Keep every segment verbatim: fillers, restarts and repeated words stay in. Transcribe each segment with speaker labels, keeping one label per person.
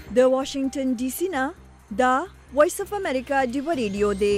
Speaker 1: د واشنگټن ډي سي نه دا وایس اف امریکا ډیو ریډیو دی.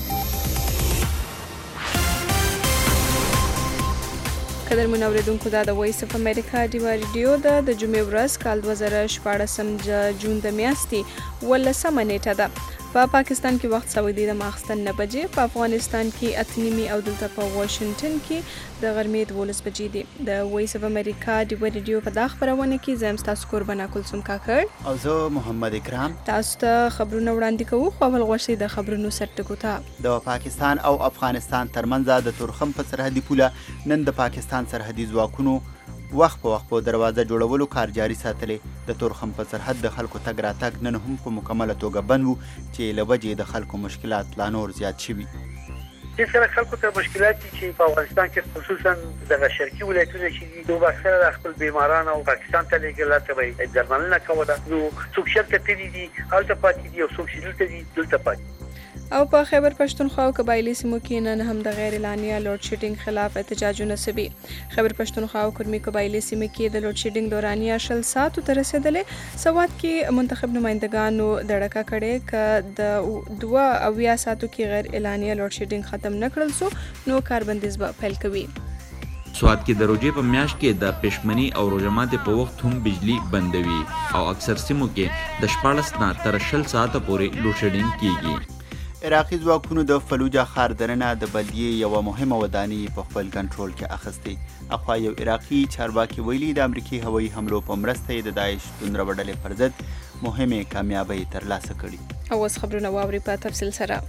Speaker 2: قدرمن اوریدونکو دا د وایس اف امریکا ډیو ریډیو ده. د جمعې ورځ کال دوه زره شپاړسم جون د میاشتې ولسمه نیټه ده. په پا پاکستان کې وخت سعودي د ماخستن نه بجې، په افغانستان کې اته نیمې او دلته په واشنگټن کې د غرمې دولس بجې دي. د وایس اف امریکا ډیو ریډیو په دا خبرونه کې زه یم ستاسو قربانه کلثوم کاکړ
Speaker 3: او زه محمد اکرام
Speaker 2: تاسو ته خبرونه وړاندې کوو. خو اول غوښتي د خبرونو سرټکو ته
Speaker 3: د پاکستان او افغانستان ترمنځ د تورخم په سرحدي پوله نن د پاکستان سرحدي ځواکونو وخت په وخت په دروازه جوړولو کار جاري ساتلې. د تورخم په سرحد د خلکو تګ راتګ نن هم په مکمله توګه بند وو چې له وجې د خلکو مشکلات لا نور زیات شوي.
Speaker 4: چې سره خلکو ته مشکلات دي چې په افغانستان کې خصوصا د شرقي ولایتونو چې دي دوه اکثره د خپل بیماران او پاکستان ته لېږل ته به درملنه کوله. نو څوک شرکت دي دي هلته پاتې دي او څوک چې دلته دي دلته پاتې.
Speaker 2: او په خیبر پښتونخوا او قبایلی سیمو کې نن هم د غیر اعلانیه لوډ شیډینګ خلاف احتجاجونه سوي. خیبر پښتونخوا او کرمي قبایلی سیمو کې د لوډ شیډینګ دورانیه شل ساعتو ته رسیدلې. سواد کې منتخب نمائندګانو دړکه کړې ک د دوه اویا ساعتو کې غیر اعلانیه لوډ شیډینګ ختم نکړل سو نو کاربندیز به پیل کوي.
Speaker 5: سواد کې د روژې په میاشت کې د پښمنۍ او روژه ماتي په وخت هم بجلی بندوي او اکثر سیمو کې د شپاړس نه تر شل ساعته پورې لوډ شیډینګ کیږي.
Speaker 3: عراقي ځواکونو د فلوجا ښار دننه د بلدیې یوه مهمه ودانۍ په خپل کنټرول کې اخیستې. اخوا یو عراقي چارواکي ویلي د امریکې هوایي حملو په مرسته یې د داعش توندروه ډلې پر ضد مهمې کامیابۍ ترلاسه کړي.
Speaker 2: او اوس خبرونه واورئ په تفصیل سره.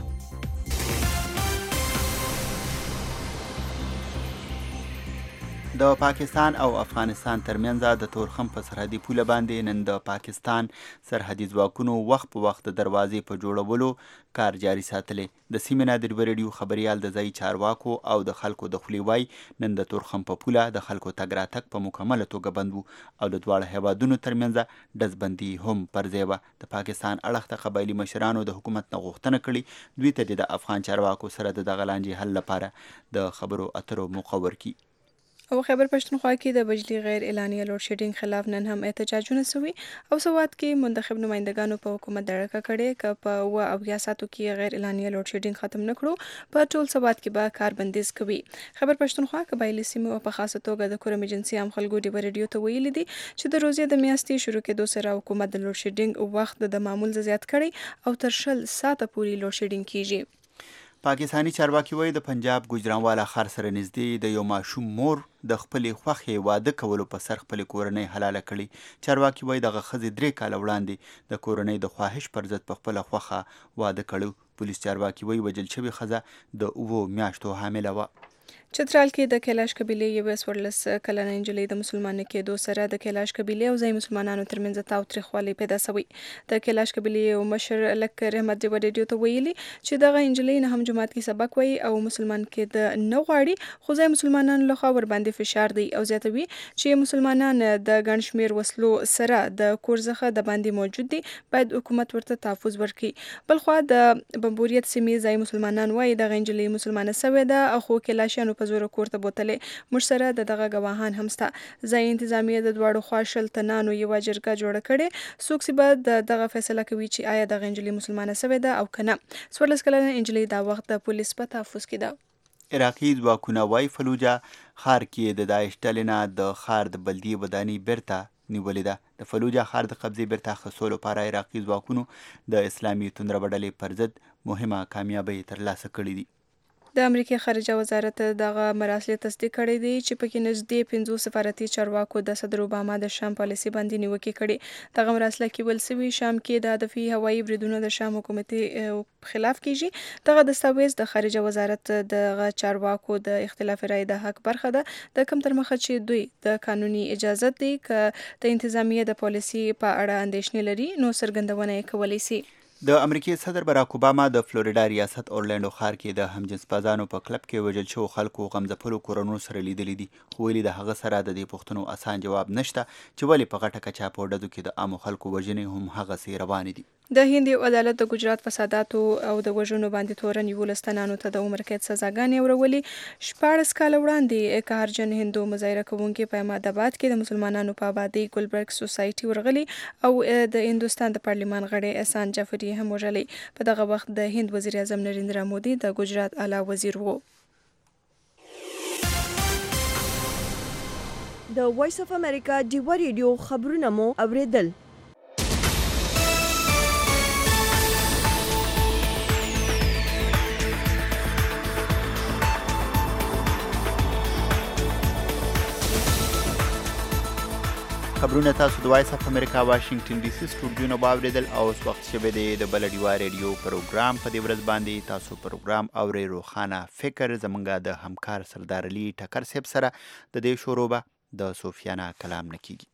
Speaker 3: د پاکستان او افغانستان ترمنځ د تورخم په سرحدي پوله باندې نن د پاکستان سرحدي ځواکونو وخت په وخت د دروازې په جوړولو کار جاري ساتلې. د سیمې نه د ډیو ریډیو خبریال د ځایي چارواکو او د خلکو د خولې وای نن د تورخم په پوله د خلکو تګ راتګ په مکمله توګه بند وو او د دواړو هیوادونو ترمنځ ډزبندي هم پر ځای وه. د پاکستان اړخ ته قبایلي مشرانو د حکومت نه غوښتنه کړې دوی ته د افغان چارواکو سره د دغه لانجې حل لپاره د خبرو اترو موقع ورکړي.
Speaker 2: او خیبر پښتونخوا کې د بجلی غیر اعلانیه لوډ شیډینګ خلاف نن هم احتجاجونه سوي. او سواد کې منتخب نمائندګانو په حکومت دړکه کړې ک په اوه اویا ساعتو کې غیر اعلانیه لوډ شیډینګ ختم نکړو په ټول سواد کې به کاربندیز کوي. خیبر پښتونخوا قبایلی سیمو په خاصه توګه د کورم ایجنسی هم خلکو ډیو ریډیو ته ویلي دي چې د روزې د میاشتې شروع کېدو سره حکومت د لوډ شیډینګ وخت د معمول زیات کړي او تر شل ساعته پورې لوډ شیډینګ کیږي.
Speaker 3: پاکستانی چارواکي وایي د پنجاب ګوجرانواله ښار سره نږدې د یو ماشوم مور د خپلې خوښې واده کولو په سر خپلې کورنۍ حلاله کړي. چارواکي وایي دغه ښځې درې کاله وړاندې د کورنۍ د خواهش پر ضد په خپله خوښه واده کړی. پولیس چارواکي وایي وژل شوې ښځه د اوو میاشتو حامله وه.
Speaker 2: چترال کې د کیلاش قبیلې یوه څوارلس کلنه نجلۍ د مسلمانه کېدو سره د کیلاش قبیلې او ځایي مسلمانانو ترمنځ تاوتریخوالی پیدا شوی. د کیلاش قبیلې یو مشر لک رحمت ډیو ریډیو ته ویلي چې دغه نجلۍ نه هم جومات کې سبق وایي او مسلمان کېده نه غواړي، خو ځایي مسلمانانو لخوا ورباندې فشار دی او زیاتوي چې مسلمانان د ګڼ شمېر وسلو سره د کور څخه د باندې موجود دي، باید حکومت ورته تحفظ ورکړي. بلخوا د بمبوریت سیمې ځایي مسلمانان وایي دغه نجلۍ مسلمانه سوې ده خو کیلاشیانو په زور کور ته بوتلې. موږ سره د دغه ګواهان هم سته. ځایي انتظامیه د دواړو خوا شل تنانو یوه جرګه جوړه کړې. څوک چې به د دغه فیصله کوي چې آیا دغه نجلۍ مسلمانه سوې ده او که نه. څوارلس کلنه نجلۍ دا وخت د پولیس په تحفظ کې ده.
Speaker 3: عراقي ځواکونه وایي فلوجا ښار کې د داعش ډلې نه د ښار د بلدیې ودانۍ بیرته نیولې ده. د فلوجا ښار د قبضې بیرته اخیستو لپاره عراقي ځواکونو د اسلامي توندروه ډلې پر ضد مهمه کامیابۍ ترلاسه کړې دي.
Speaker 2: د امریکای خارجه وزارت دغه مراسل تصدیق کړی دی چې پکې نږدې پنځو سفارتي چارواکو د صدر اوباما د شام پالیسي باندې نیوکې کړي. دغه مراسله کې ویل سوي شام کې د هدفي هوایي بریدونو د شام حکومتي خلاف کیږي. دغه دستاویز د خارجه وزارت دغه چارواکو د اختلاف رای د حق برخه ده، د کم تر مخه چې دوی د قانوني اجازت دی که د انتظامیه د پالیسي په اړه اندېښنې لري نو څرګندونه یې کولی سي.
Speaker 3: د امریکای صدر براک اوباما د فلوریډا ریاست اورلینډو ښار کې د همجنس بازانو په کلب کې وژل شوو خلکو غمځپلو کورنو سره لیدلي دي، خو ویلي د هغه سره د دې پوښتنو اسان جواب نشته چې ولې په غټه کچه په ډزو کې د عامو خلکو وژنې هم هغسې روانې دي.
Speaker 2: د هند یو عدالت د ګجرات فساداتو او د وژنو باندې تورن یولس تنانو ته د عمر قید سزاګانې ورولي. شپاړس کاله وړاندې قهرجن هندو مظاهره کوونکي په احمد آباد کې د مسلمانانو په آبادی ګلبرګ سوسایټي ورغلي او د هندوستان د پارلیمان غړی احسان جعفری هم وژلی. په دغه وخت د هند وزیر اعظم نریندرا مودي د ګجرات اعلی وزیر وو.
Speaker 1: د وایس اف امریکا ډیوا ریډیو خبرونه مو اوریدل.
Speaker 3: خبرونه تاسو د وایس اف امریکا واشنگټن ډي سي سټوډیو نه واوریدل او اوس وخت شوی دی د بل ډیوا ریډیو پروګرام. په دې ورځ باندې تاسو پروګرام اورئ روخانه فکر زمونږ د همکار سردار علي ټکر صاحب سره. د دې شروع به د سفیانه کلام نه کیږي.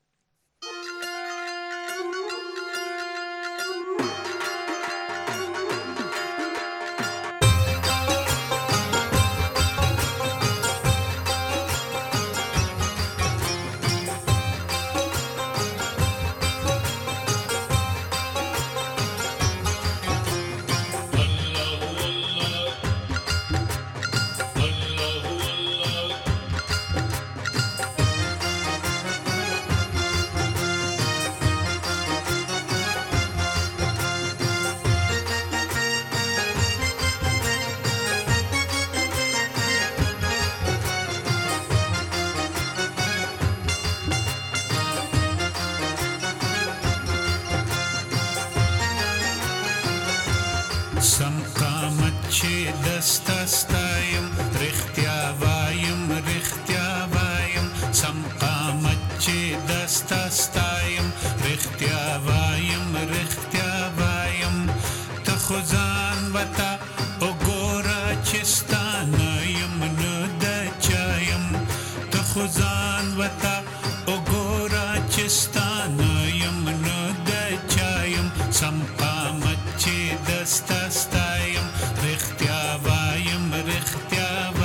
Speaker 6: سم قامت چې دستا ستایم رښتیا وایم رښتیا وایم سم قامت چې دستا ستایم رښتیا وایم رښتیا وایم ته خو ځان وته وګوره چې ستا نه یم نه د چا یم ته خو ځان وته وګوره چې ستا نه یم نه د چا یم سم قامت چې دستا ستایم رښتیا وایم رښتیا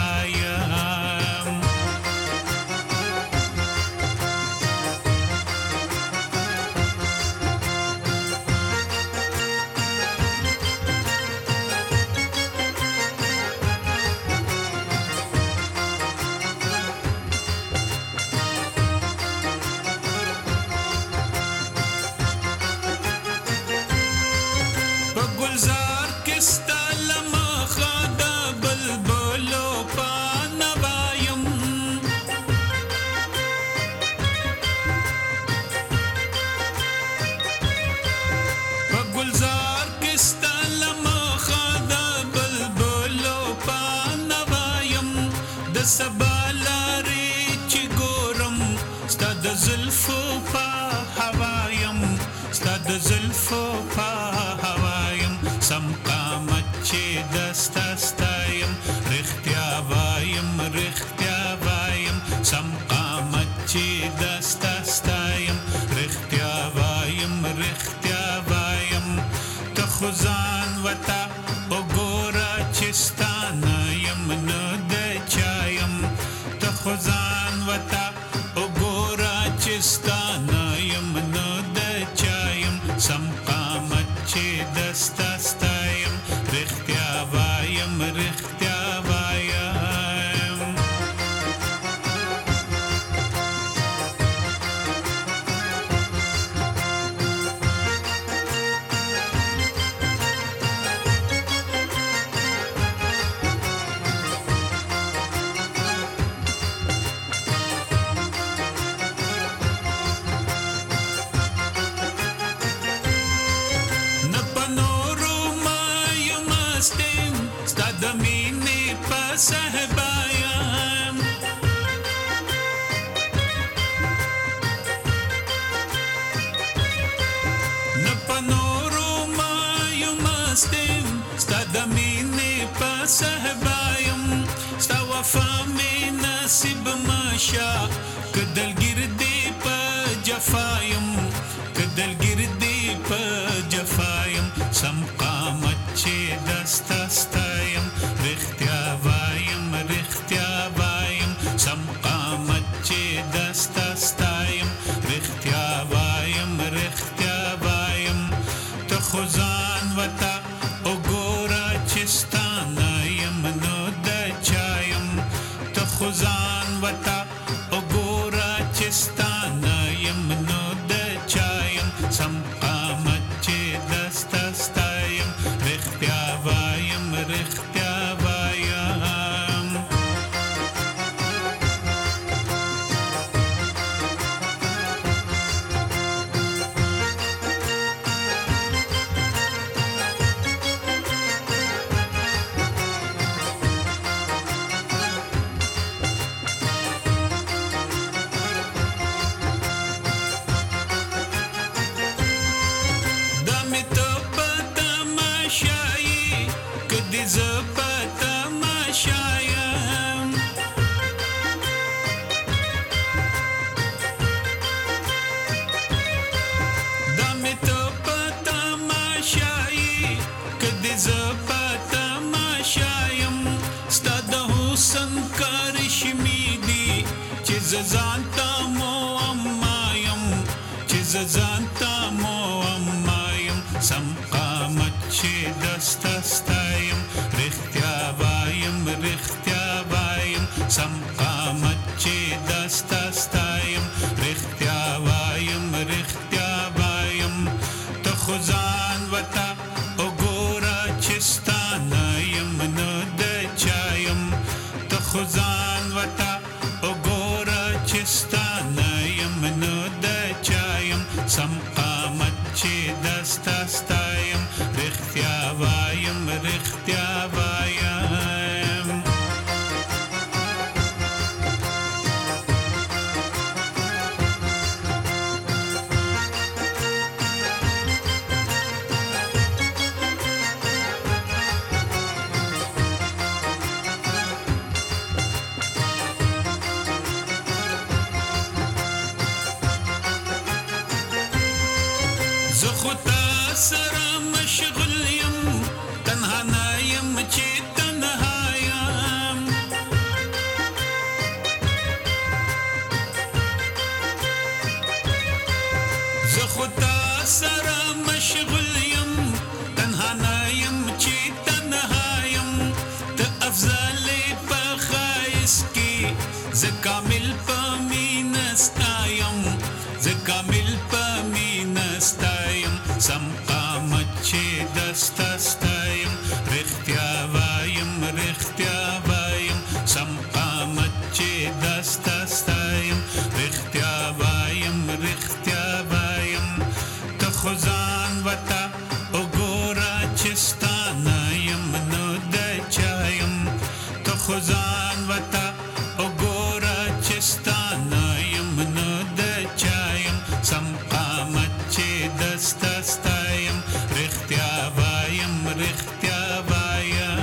Speaker 6: وایم
Speaker 7: خو
Speaker 6: زانتا مو امایم چې زانتا مو امایم سم قامت چې دستا ستایم رښتیا وایم رښتیا وایم سم قامت چې دستا ستایم رښتیا وایم رښتیا وایم ته خو ځان وتا وګوره چې ستا نه یم نه د چایم ته خو ځان وتا وګوره چې ستا نه یم نه د چایم سم قامت چې دستا ستایم رښتیا وایم رښتیا وایم زه خو تا سره مشغول یم تنها نه یم چې تنها یم زه خو تا سره مشغول یم تنها نه یم چې تنها یم ته افضل په ښایست کې زه کامل په مینه ستا یم زه کامل په مینه ستا سم قامت چې دستا ستایم رښتیا وایم رښتیا وایم سم قامت چې دستا ستایم رښتیا وایم رښتیا وایم ته خو ځان وتا وګوره چې ستا نه یم نو د چایم ته خو ځان وتا وګوره چې ستا نه یم نو د چایم سم قامت چې دستا ستایم رښتیا وایم رښتیا وایم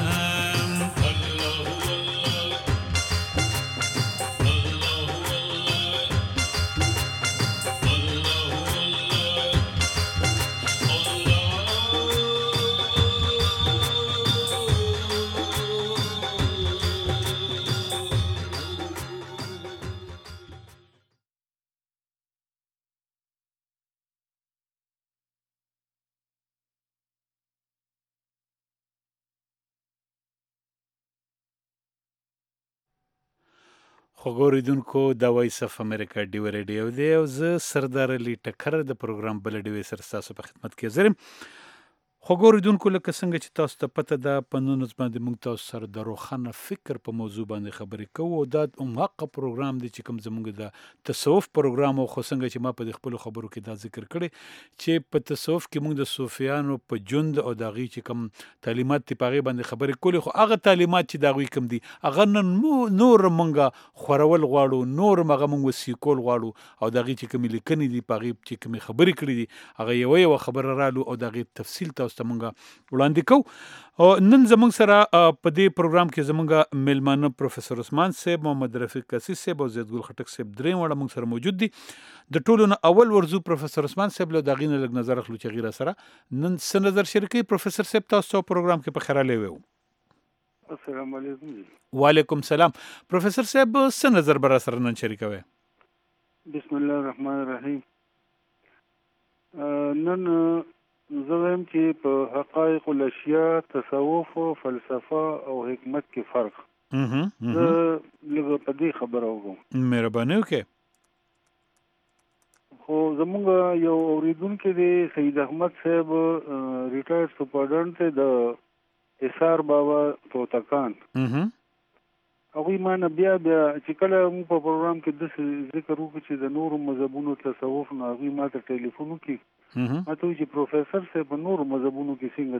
Speaker 7: خوږو اوریدونکو د وایس اف امریکا ډیو ریډیو دی او زه سردار علي ټکر د پروګرام بل ډیوې سره ستاسو په خدمت کې حاضر یم. خوږو اوریدونکو لکه څنګه چې تاسو ته پته ده په نولس باندې موږ تاسو سره د روښانه فکر په موضوع باندې خبرې کوو او دا هماغه پروګرام دی چې کوم زموږ د تصوف پروګرام او خو څنګه چې ما په خپلو خبرو کې دا ذکر کړی چې په تصوف کې موږ د صوفیانو په ژوند او د هغوی چې کوم تعلیمات دي په هغې باندې خبرې کولې خو هغه تعلیمات چې د هغوی کوم دي هغه نن نور موږ خورول غواړو نور هغه موږ وسیکول غواړو او د هغې چې کومې لیکنې دي په هغې چې کومې خبرې کړي دي هغه یوه یوه خبره رالو او د هغې تفصیل تاسو ته موږ وړاندې کوو. او نن زموږ سره په دې پروګرام کې زموږ میلمانه پروفیسور عثمان صاحب، محمد رفیق کسي صاحب او زید ګل خټک صاحب درې واړه موږ سره موجود دي. د ټولو نه اول ورزو پروفیسور عثمان صاحب له د هغې نه لږ نظر اخلو چې هغې را سره نن څه نظر شریکوي. پروفیسور صاحب تاسو پروګرام کې په خیر راغلی وو.
Speaker 8: السلام علیکم.
Speaker 7: وعلیکم سلام. پروفیسور صاحب څه نظر به را سره نن شریکوي؟
Speaker 8: بسم الله الرحمن الرحیم. نن زه وایم چې په حقایق الاشیاء، تصوف، فلسفه او حکمت کې فرق زه لږ په دې خبره وکړم.
Speaker 7: مهرباني وکړئ.
Speaker 8: خو زمونږ یو اوریدونکی دی سید احمد صاحب، ریټایر سپرډنټ دی د حصار بابا توتکان. هغوی ما نه بیا بیا چې کله موږ په پروګرام کې داسې ذکر وکړو چې د نورو مذهبونو تصوف نو هغوی ما ته ټلیفون وکړي ما ته وایي چې پروفیسر صاحب په نورو مذهبونو کې څنګه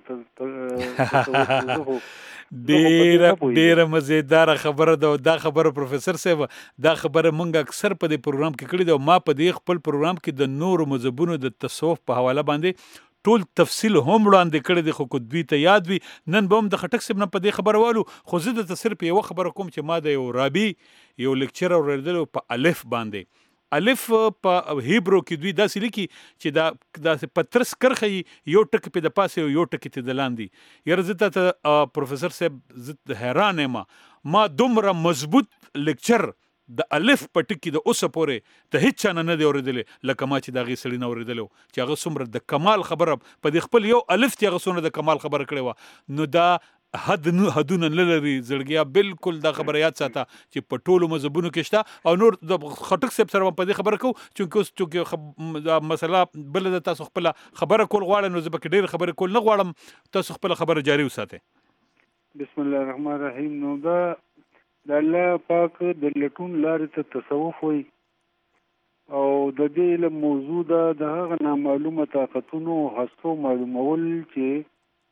Speaker 7: ډېره ډېره مزیداره خبره ده. دا خبره پروفیسر صاحب دا خبره موږ اکثر په دې پروګرام کې کړې ده او ما په دې خپل پروګرام کې د نورو مذهبونو د تصوف په حواله باندې ټول تفصیل هم وړاندې کړی دی. خو که دوی ته یاد وي نن به هم د خټک صاحب نه په دې خبره والو. خو زه درته صرف یوه خبره کوم چې ما د یو رابي یو لیکچر اورېدلی په الف باندې. الف په هیبرو کې دوی داسې لیکي چې دا داسې په ترس کرښه یو ټکي پې د پاسه یو ټکي ته د لاندې. یاره زه ته پروفیسر صاحب زه حیران یم ما دومره مضبوط لیکچر د الف په ټکي د اوسه پورې ته هیڅ چا نه دی اورېدلی لکه ما چې د هغې سړي نه اورېدلی و چې هغه څومره د کمال خبره په دې خپل یو الف چې هغه څومره د کمال خبره کړې وه. نو دا حد حدونه نه لري زړګیا بالکل دا خبره یاد ساته چې په ټولو مذهبونو کې شته او نور د خټک صاحب سره په دې خبره کوو چونکې اوس چونکې دا مسله بله ده تاسو خپله خبره کول غواړئ نو زه پکې ډېرې خبرې کول نه غواړم تاسو خپله خبره جاري وساتئ.
Speaker 8: بسم الله الرحمن الرحیم. نو دا د الله پاک د لټون لارې ته تصوف وایي او د دې علم موضوع ده د هغه نامعلومه طاقتونو هستو معلومول چې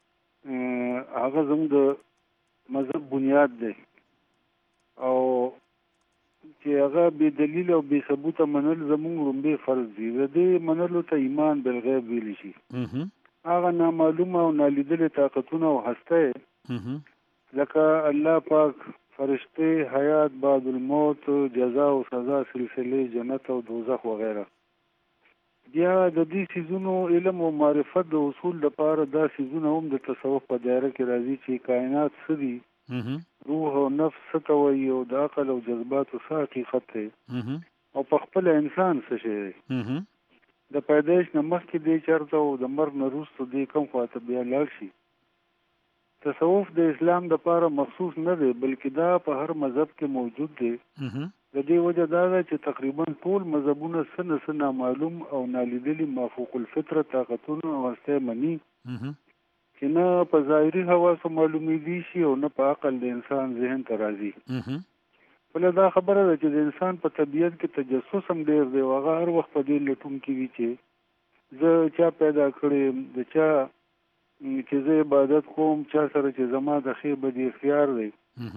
Speaker 8: هغه زموږ د مذهب بنیاد دی او چې هغه بې دلیل او بې ثبوته منل زموږ لومړی فرض دي. د دې منلو ته ایمان بالغیب ویلی شي. هغه نامعلومه او نالیدلې طاقتونه او هسته لکه الله پاک، فرشته، حیات بعد الموت، جزا او سزا، سلسله جنت او دوزخ وغیره. بیا د دې سیزونو علم او معرفت د اصول لپاره دا سیزونه هم د تصوف په دایره کې راځي چې کائنات څه دي، روح او نفس څه ته وایي او د عقل او جذباتو څه حقیقت دی او په خپله انسان څه شی دی. د پیدایش نه مخکې دی چېرته او د مرګ نه وروسته دی کوم خواته بیا لاړ شي. تصوف د اسلام دپاره مخصوص نه دی بلکې دا په هر مذهب کې موجود دی. د دې وجه دا ده چې تقریبا ټول مذهبونه څه نه څه نامعلوم او نالیدلي مافوق الفطره طاقتونه او هستۍ مني چې نه په ظاهري حواسو معلومېدی شي او نه په عقل د انسان ذهن ته راځي. بله دا خبره ده چې د انسان په طبیعت کې تجسس هم ډېر دی او هغه هر وخت په دې لټون کې وي چې زه چا پیدا کړی، د چا چې زه عبادت کوم، چا سره چې زما د ښې بدې اختیار دی،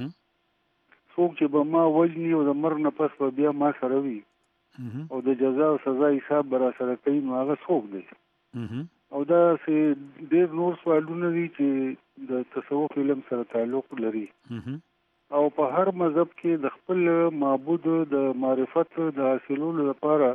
Speaker 8: څوک چې به ما وجني او د مرګ نه پس به بیا ما سره وي او د جزا او سزا حساب به را سره کوي، نو هغه څوک دی. او داسې ډېر نور سوالونه دي چې د تصوف علم سره تعلق لري او په هر مذهب کې د خپل معبود د معرفت د حاصلولو لپاره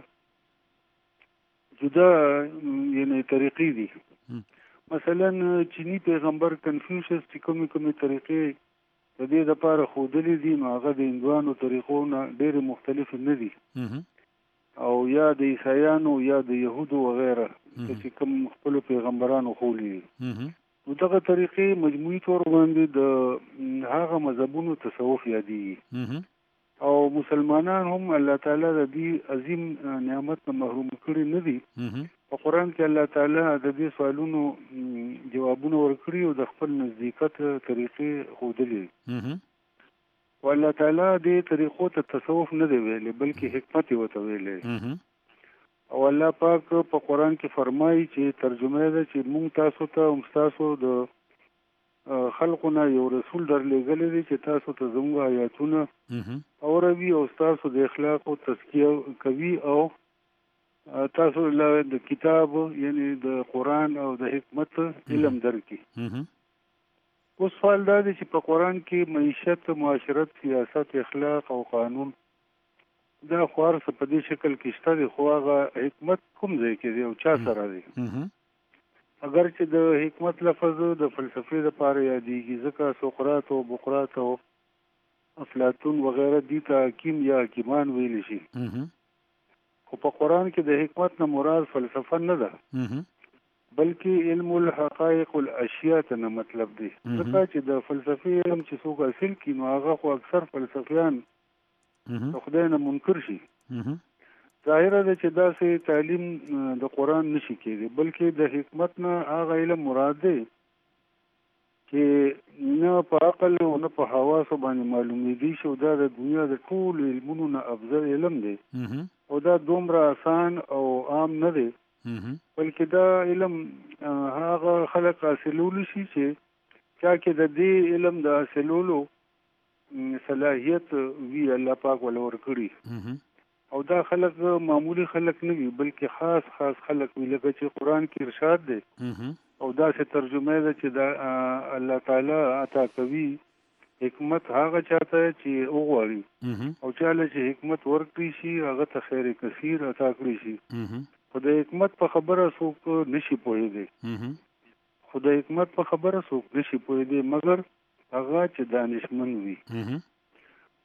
Speaker 8: جدا یعنی طریقې دي. مثلا چینی پیغمبر کنفیوشس چې کومې کومې طریقې د دې دپاره ښودلې دي نو هغه د هندوانو طریقو نه ډېرې مختلفې نه دي او یا د عیسایانو یا د یهودو وغیره چې کوم خپلو پیغمبرانو ښولي دي. نو دغه طریقې مجموعي طور باندې د هغه مذهبونو تصوف یادېږي او مسلمانان هم الله تعالی د دې عظیم نعمت نه محروم کړي نه دي. په قرآن کې الله تعالی د دې سوالونو جوابونه ورکړي او د خپل نزدېکت طریقې ښودلې او الله تعالی دې طریقو ته تصوف نه دی ویلی بلکې حکمت یې ورته ویلی. او الله پاک په قرآن کې فرمایي چې ترجمه یې ده چې موږ تاسو ته هم ستاسو د خلقو نه یو رسول درلېږلی دی چې تاسو ته زموږ آیاتونه اوروي او ستاسو د اخلاقو تزکیه کوي او تاسو له د کتاب یعنی د قرآن او د حکمت علم درکړي. اوس سوال دا دی چې په قرآن کې معیشت، معاشرت، سیاست، اخلاق او قانون دا خو هر څه په دې شکل کې شته دی خو هغه حکمت کوم ځای کې دی او چا سره دی؟ اگر چې د حکمت لفظ د فلسفې دپاره یادېږي ځکه سقراط او بقراط او افلاطون وغیره دي ته حکیم یا حکیمان ویلی شي خو په قرآن کې د حکمت نه مراد فلسفه نه ده بلکې علم الحقائق الاشیاء ته نه مطلب دی. ځکه چې د فلسفې علم چې څوک حاصل کړي نو هغه خو اکثر فلسفیان د خدای نه منکر شي. ظاهره ده چې داسې تعلیم د قرآن نشي کېدی بلکې د حکمت نه هغه علم مراد دی چې نه په عقل او نه په حواسو باندې معلومېدی شي او دا د دنیا د ټولو علمونو نه افضل علم دی او دا دومره آسان او عام نه دی بلکې دا علم هغه خلک حاصلولی شي چې چا کې د دې علم د حاصلولو صلاحیت وي الله پاک ولا ورکړي او دا خلک معمولی خلک نه وي بلکې خاص خاص خلک وي لکه چې قرآن کې ارشاد دی او دا څه ترجمه ده چې دا الله تعالی عطا کوي حکمت هغه چاته چې وغواړي او چاله چې حکمت ورکړي شي هغه ته خیر کثیر عطا کړي شي. خو د حکمت په خبره څوک نشي پوهېدی خو د حکمت په خبره څوک نشي پوهېدی مګر هغه چې دانشمند وي.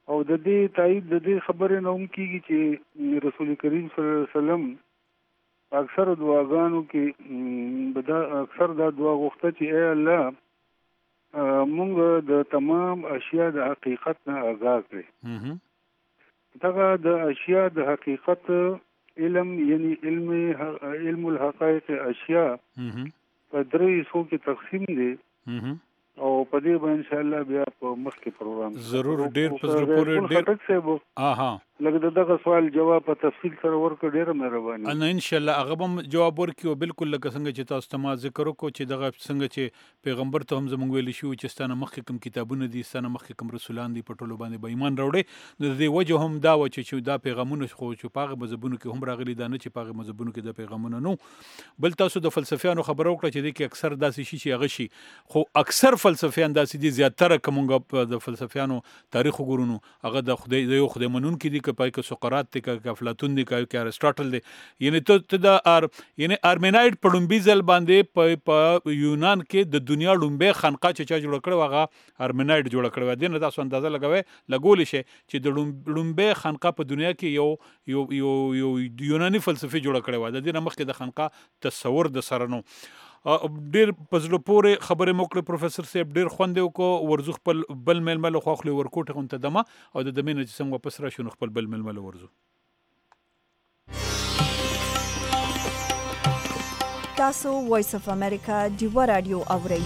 Speaker 8: او د دې تایید د دې خبرې نه هم کیږي چې رسول کریم صلی الله علیه وسلم اکثر دعاګانو کې دا اکثر دا دعا غوښته چې اے الله موږ د تمام اشیاء د حقیقت نه آگاه کړي. دغه د اشیاء د حقیقت علم یعنی علم علم الحقائق اشیاء په درې حصو کې تقسیم دي او په دې باندې ان شاء الله بیا په مخکې پروګرام
Speaker 7: ضرور ډیر په زړه پورې
Speaker 8: ډیر
Speaker 7: اها
Speaker 8: لکه دغه سوال جواب په تفصیل سره ورکړ ډیره مهرباني.
Speaker 7: ان ان شاء الله هغه هم جواب ورکړي او بالکل لکه څنګه چې تاسو ته ما ذکر وکړو چې دغه څنګه چې پیغمبر ته هم زموږ ویل شو چې ستانه مخکې کوم کتابونه دي ستانه مخکې کوم رسولان دي په ټولو باندې به ایمان راوړي. د دې وجه هم دا و چې دا پیغامونه خو چې پاغه مذهبونو کې هم راغلي دا نه چې پاغه مذهبونو کې د پیغامونه نو بل تاسو د فلسفیانو خبرو وکړه چې د کې اکثر داسې شي چې هغه شي خو اکثر فلسفیان داسې دي زیاتره کومګه د فلسفیانو تاریخ وګورونو هغه د خدای د یو خدای منون کې دي که پای کې سقراط ته که افلاطون دی که ارسطاټل دی یعنی ته ته د ار یعنی ارمیناید په لومبي ځل باندې په یونان کې د دنیا لومبي خانقاه چې چا جوړ کړو هغه ارمیناید جوړ کړو. دین تاسو اندازه لګوي لګول شي چې د لومبي خانقاه په دنیا کې یو یو یو یو یوناني فلسفي جوړ کړو. د دې مخکې د خانقاه تصور د سره نو ډیر پزلو پورې خبرې موکړه. پروفیسور صاحب ډیر خوندې وکړو ورزو خپل بل ململ خو خپل ورکوټه غونته دمه او د دمینه چې څنګه واپس راشو خپل بل ململ ورزو.
Speaker 1: تاسو وایس اف امریکا ډیو رادیو اورئ.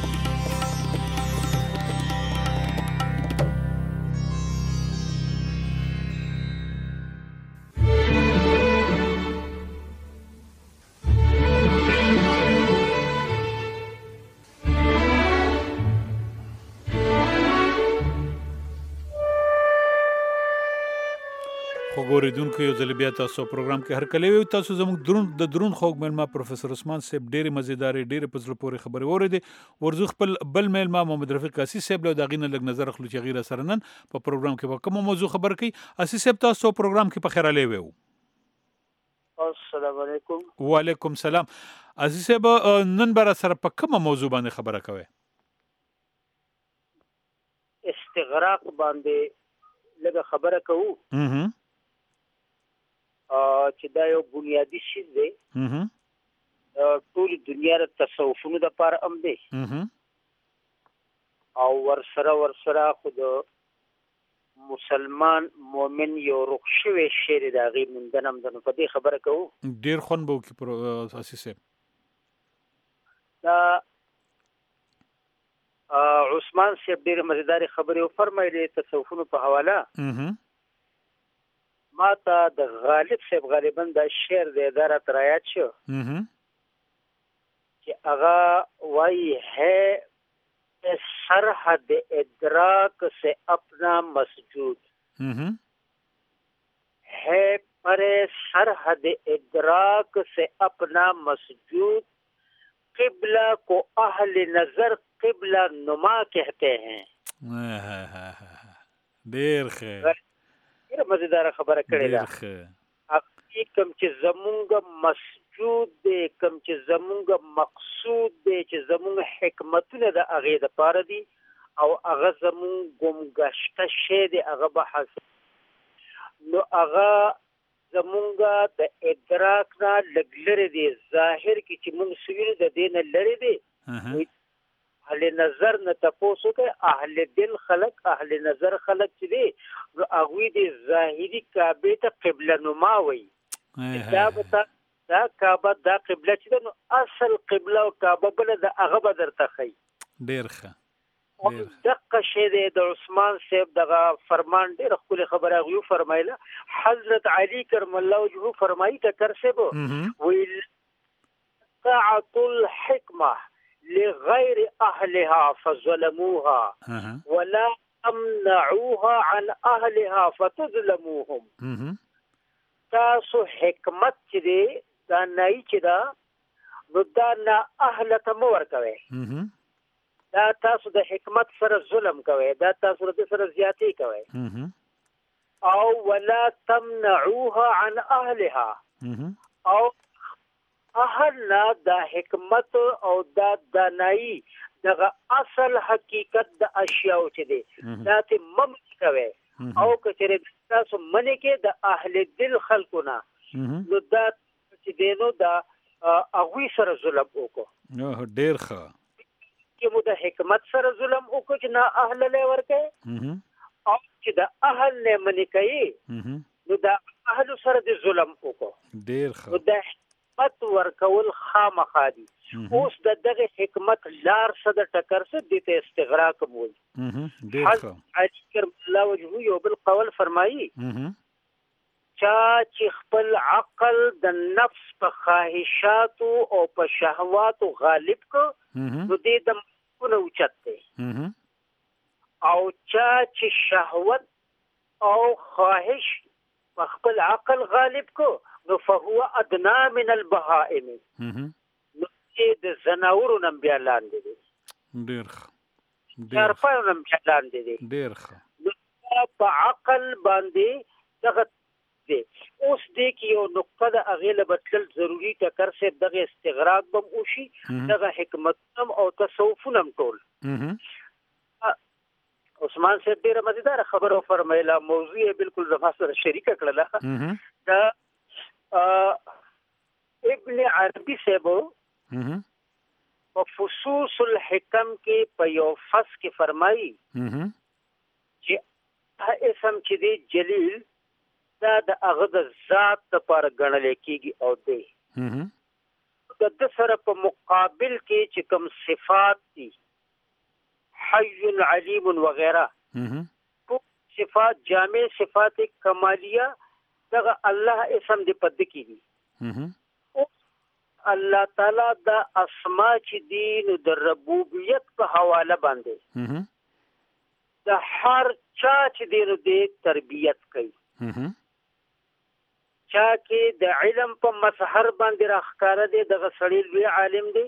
Speaker 7: ګوریدونکو یو ځل بیا تاسو پروګرام کې هر کله وي تاسو زموږ درون د درون خوږ ملما پروفیسور عثمان صاحب ډېرې مزیدارې ډېرې په زړه پورې خبرې اورېدې. ورزو خپل بل ملما محمد رفیق اسیس صاحب له دغې نه لږ نظر اخلو چې غیره سره نن په پروګرام کې به کومه موضوع خبر کوي. اسیس صاحب تاسو پروګرام کې په خیر علي وو.
Speaker 9: السلام علیکم.
Speaker 7: وعلیکم سلام. اسیس صاحب نن بر سره په کومه موضوع باندې خبره کوي؟
Speaker 9: استغراق باندې لږ خبره کوو.
Speaker 7: اها
Speaker 9: چې دا یو بنیادی شی دی ټول دنیا د تصوفونو د پاره هم دی او ورسره ورسره خود مسلمان مؤمن یو رخصوي شعر د غي مندنم د په دې خبره کوو.
Speaker 7: ډیر خون بو کې اساسي
Speaker 9: دا عثمان صاحب ډیر مزیدار خبره فرمایله تصوفونو په حواله. ما ته د غالب صاحب غالبا دا شعر د اداره ترایات شو چې هغه وای ہے سرحد ادراک سے اپنا مسجود ہے پر سرحد ادراک سے اپنا مسجود قبلہ کو اہل نظر قبلہ نما کہتے ہیں.
Speaker 7: ډیر ښه
Speaker 9: ډیره مزیداره خبره کړې ده. هغه کوم چې زمونږ مسجود دی کوم چې زمونږ مقصود دی چې زمونږ حکمتونه د هغې دپاره دي او هغه زمونږ ګمګشته شی دی هغه به حاصل نو هغه زمونږ د ادراک نه لږ لرې دی. ظاهر کې چې مونږ سوینو د دې نه لرې دی. اهل نظر نه تاسو کې اهل دل خلق اهل نظر خلق چې دي نو هغه دي ظاهري کعبه ته قبله نما وي. دا به دا کعبه دا قبله چې نو اصل قبله او کعبه بل د هغه بدر تخي.
Speaker 7: ډیر ښه
Speaker 9: دغه شی د عثمان صاحب دغه فرمان ډیر خپل خبره غو فرمایله. حضرت علی کرم الله وجهه فرمایي ته کرسبو وی طاعت الحکمه لغير أهلها فظلموها ولا تمنعوها عن أهلها فتظلموهم. تاسو حکمت چې دی دا نای چې دا نو دا نه اهل ته مو ورکوي. دا تاسو د حکمت سره ظلم کوي دا تاسو د سره زیاتی کوي. او ولا تمنعوها عن أهلها او اهل دا حکمت او دا دانایی دغه اصل حقیقت د اشیاء چې دي دا ته مم کوي او کچره تاسو منې کې د اهل دل خلقونه نو دا چې دینو دا اغوی سره ظلم وکړو
Speaker 7: نو ډیر ښه
Speaker 9: چې مو د حکمت سره ظلم وکړو چې نه اهل له ورکه او چې د اهل نه منې کوي نو د اهل سره د ظلم وکړو
Speaker 7: ډیر ښه
Speaker 9: نو د حکمت ورکول خامخا دي اوس د دغه حکمت لار سره ټکر سره د استغراق مول
Speaker 7: ډیر ښه
Speaker 9: حج کرم الله وجهه یو بل قول فرمایي چا چې خپل عقل د نفس په خواهشاتو او په شهواتو غالب کو نو دې د مونږ اوچت دی او چا چې شهوت او خواهش په خپل عقل غالب کو نو فهو ادنا من البهائم نو دې د زناورو نم بیا لاندې دی
Speaker 7: ډیر ښه
Speaker 9: چار پایو نم بیا لاندې دی
Speaker 7: ډیر ښه
Speaker 9: نو په عقل باندې دغه اوس دې کې یو نقطه د اغیله بتل ضروری ټکر سه دغه استغراق بم اوشي دغه حکمت او تصوفنم ټول عثمان صاحب ډیره مزیدار خبره فرمایله موضوع بالکل زما سره شریک کړله دا ابن عربي صاحب په فصوص الحکم کې په یو فصل کې فرمایي چې اسم چې دی جلیل دا د هغه د ذات لپاره ګڼل کېږي او دی د د سره په مقابل کې چې کوم صفات دي حي علیم وغیرہ صفات جامع صفات کمالیه دغه الله اسم دی پد کېږي الله تعالی د اسماء چې دین د ربوبیت په حواله باندې د هر چا چې دین د تربیت کوي چا کې د علم په مسحر باندې راخکاره دی دغه سړی لوی عالم دی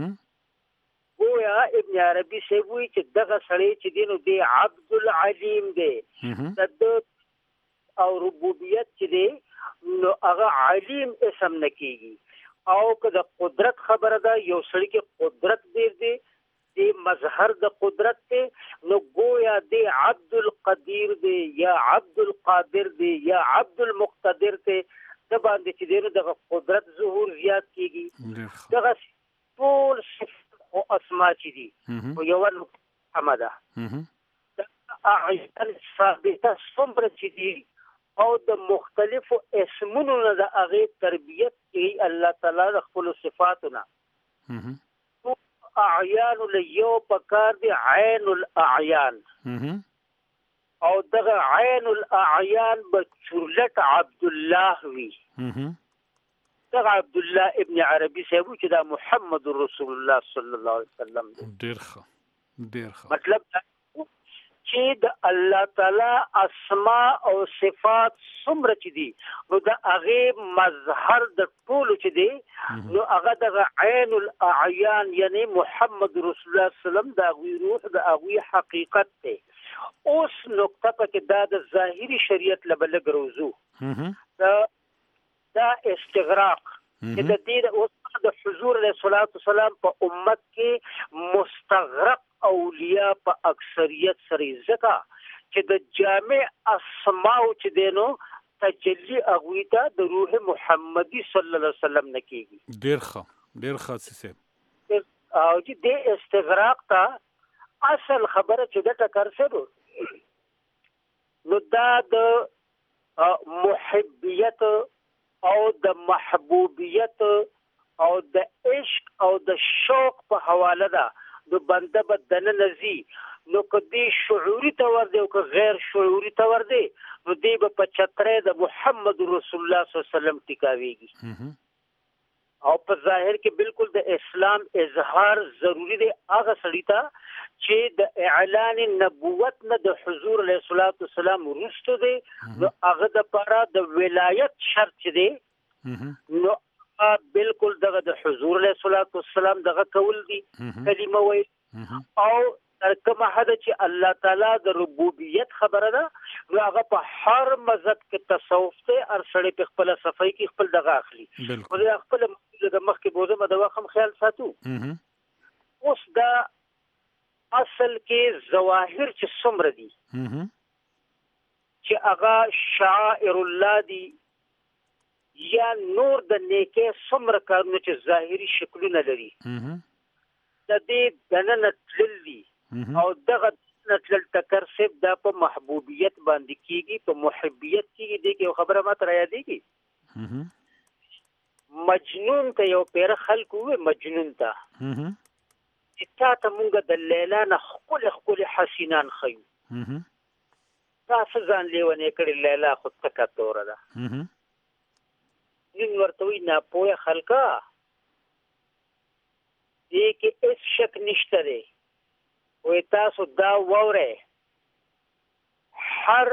Speaker 9: گویا ابن عربي صاحب وی چې دغه سړی چې دی نو دی عبد العلیم دی د او ربوبیت چې دی نو هغه علیم اسم نکېږي او که د قدرت خبره ده یو سړی کې قدرت ډیر دی دی مظهر د قدرت دی نو گویا دی عبد القدیر دی یا عبد القادر دی یا عبد المقتدر دی د باندې چې دی دغه قدرت ظهور زیات کیږي دغه ټول صفات او اسماء چې دي او یو حمده اعیان ثابته څومره چې دي او د مختلفو اسمونو نه د هغه تربیت کوي الله تعالی د خپل صفاتونه اعیان لیو پکار دی عین الاعیان او دغه عین الاعیان بچورلت عبد الله وی دغه عبد الله ابن عربي صاحب چې دا محمد رسول الله صلی الله علیه وسلم
Speaker 7: ډیر ښه ډیر ښه
Speaker 9: مطلب چې د الله تعالی اسماء او صفات څومره چې دي نو د هغه مظهر د ټولو چې دي نو هغه د عین الاعیان یعنی محمد رسول الله صلی الله علیه وسلم د هغه روح د هغه حقیقت ته اوس نقطه پکې دا د ظاهری شریعت لبل ګروزو دا دا استغراق چې د دې اوس د حضور علیه الصلاۃ والسلام په امت کې مستغرق اولیاء په اکثریت سره زکا چې د جامع اسماء چې دینو تجلی اغویتا د روح محمدی صلی الله علیه وسلم نکېږي
Speaker 7: ډیر ښه ډیر ښه سیسه
Speaker 9: او چې د استغراق تا اصل خبره چې د ټکر سره نو دا د محبیت او د محبوبیت او د عشق او د شوق په حواله ده د بنده بدن نزي نو کدي شعوري تور دی او که غیر شعوري تور دی نو دی په چترې د محمد رسول الله صلی الله علیه وسلم ټیکاويږي او په ظاهر کې بالکل د اسلام اظهار ضروری دی هغه سړی ته چې د اعلان نبوت نه د حضور علیه الصلاۃ والسلام وروسته دی نو هغه د لپاره د ولایت شرط دی نو بالکل دغه د حضور علیه الصلاۃ والسلام دغه کول دي کلمه وای او کومه حد چې الله تعالی د ربوبیت خبره ده نو هغه په هر مذهب کې تصوف ته هر سړی په خپل صفای کې خپل دغه اخلي او د خپل د مخ کې بوزه مدوا خم خیال ساتو اوس دا اصل کې ظواهر چې څومره دي چې هغه شعائر الله دي یا نور د نیکه څومره کارونه چې ظاهري شکلونه لري د دې دننه تللي او دغه نتلل تکرسب دا په محبوبیت باندې کیږي په محبیت کیږي د یو خبره ماته را یادېږي مجنون ته یو پیر خلق وې مجنون ته چې تا ته مونږ د لیلا نه خپل خپل حسینان خیو دا څه ځان لیونی کړي لیلا خو تکه توره ده نن ورته وایي ناپوهه خلکه دې کې هېڅ شک نشته دی وی تاسو دا ووره هر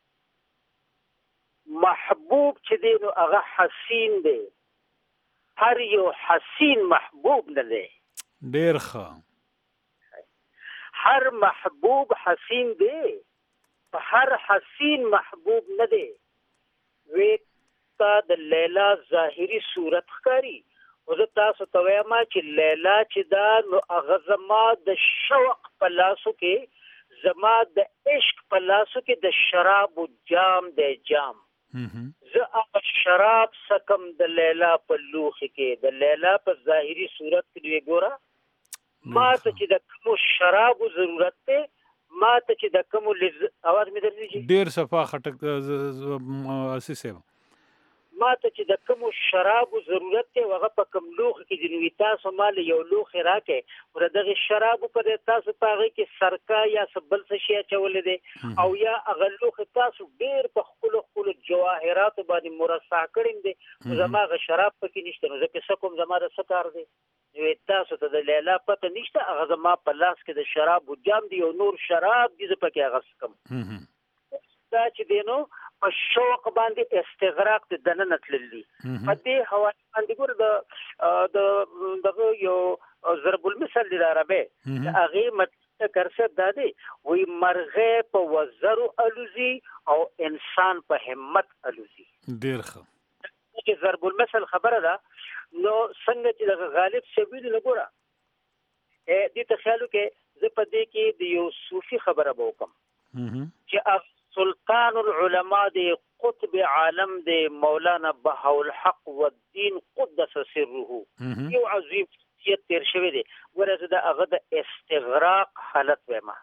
Speaker 9: محبوب چې دی نو هغه حسین دی هر یو حسین محبوب نه دی
Speaker 7: ډېر ښه
Speaker 9: هر محبوب حسین دی هر حسین محبوب نه دی وی تا د لیلا ظاهري صورت ښکاري زه تاسو ته وایم چې لیلا چې دا نو هغه زما د شوق په لاسو کې زما د عشق په لاسو کې د شراب و جام د جام زه هغه شراب سکم د لیلا په لوښي کې د لیلا په ظاهري صورت کې ګوره ما ته چې د کومو شرابو ضرورت دی ما ته چې د کومو اواز مې درځي
Speaker 7: ډېر صفا خټک اساس صاحب
Speaker 9: ما ته چې د کومو شرابو ضرورت دی هغه په کوم لوښي کې دي نو تاسو مال یو لوښی راکړئ ور دغه شرابو په تاسو په هغه کې سرکه یا بل څه شی اچولی دی او یا هغه لوښي تاسو ډېر په خپلو خپلو جواهراتو باندې مرصع کړی دی نو زما هغه شراب پکې نشته نو زه که څه کوم زما د څه کار دی نو تاسو ته د لیلا پته نشته هغه زما په لاس کې د شرابو جام دی او نور شراب دي زه پکې هغه څکم دا چې دی نو په شوق باندې استغراق د دننه تللی په دې حواله باندې ګوره د د دغه یو ضرب المثل دی د عربۍ د هغې مطلب کرسب دا دی وایي مرغۍ په وزرو الوزي او انسان په همت الوزي
Speaker 7: ډېر ښه
Speaker 9: چې ضرب المثل خبره ده نو څنګه چې دغه غالب صاحب ویلي نو ګوره دې ته خیال وکړې زه په دې کې د یو صوفي خبره به وکړم چې سلطان العلماء دی قطب عالم دی مولانا بهاء الحق والدین قدس سره یو عظیم شخصیت تیر شوی دی ورته د هغه د استغراق حالت ویما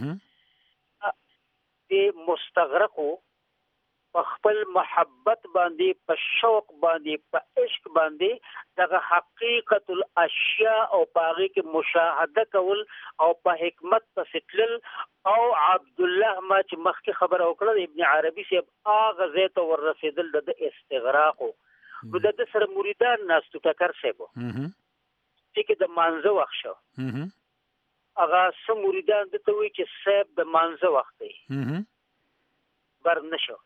Speaker 9: د مستغرقو په خپل محبت باندې په شوق باندې په عشق باندې دغه حقیقت الاشیاء او باغی کې مشاهده کول او په حکمت پسې او عبد الله ما چې مخکې خبره وکړه ابن عربي صاحب هغه ځای ته ورسېدل د استغراقو نو د ده سره مریدان ناستو ټکر صاحب چې کې د مانځه وخت شو هغه څه مریدان ده ته وایي چې صاحب د مانځه وخت دی بر نه شو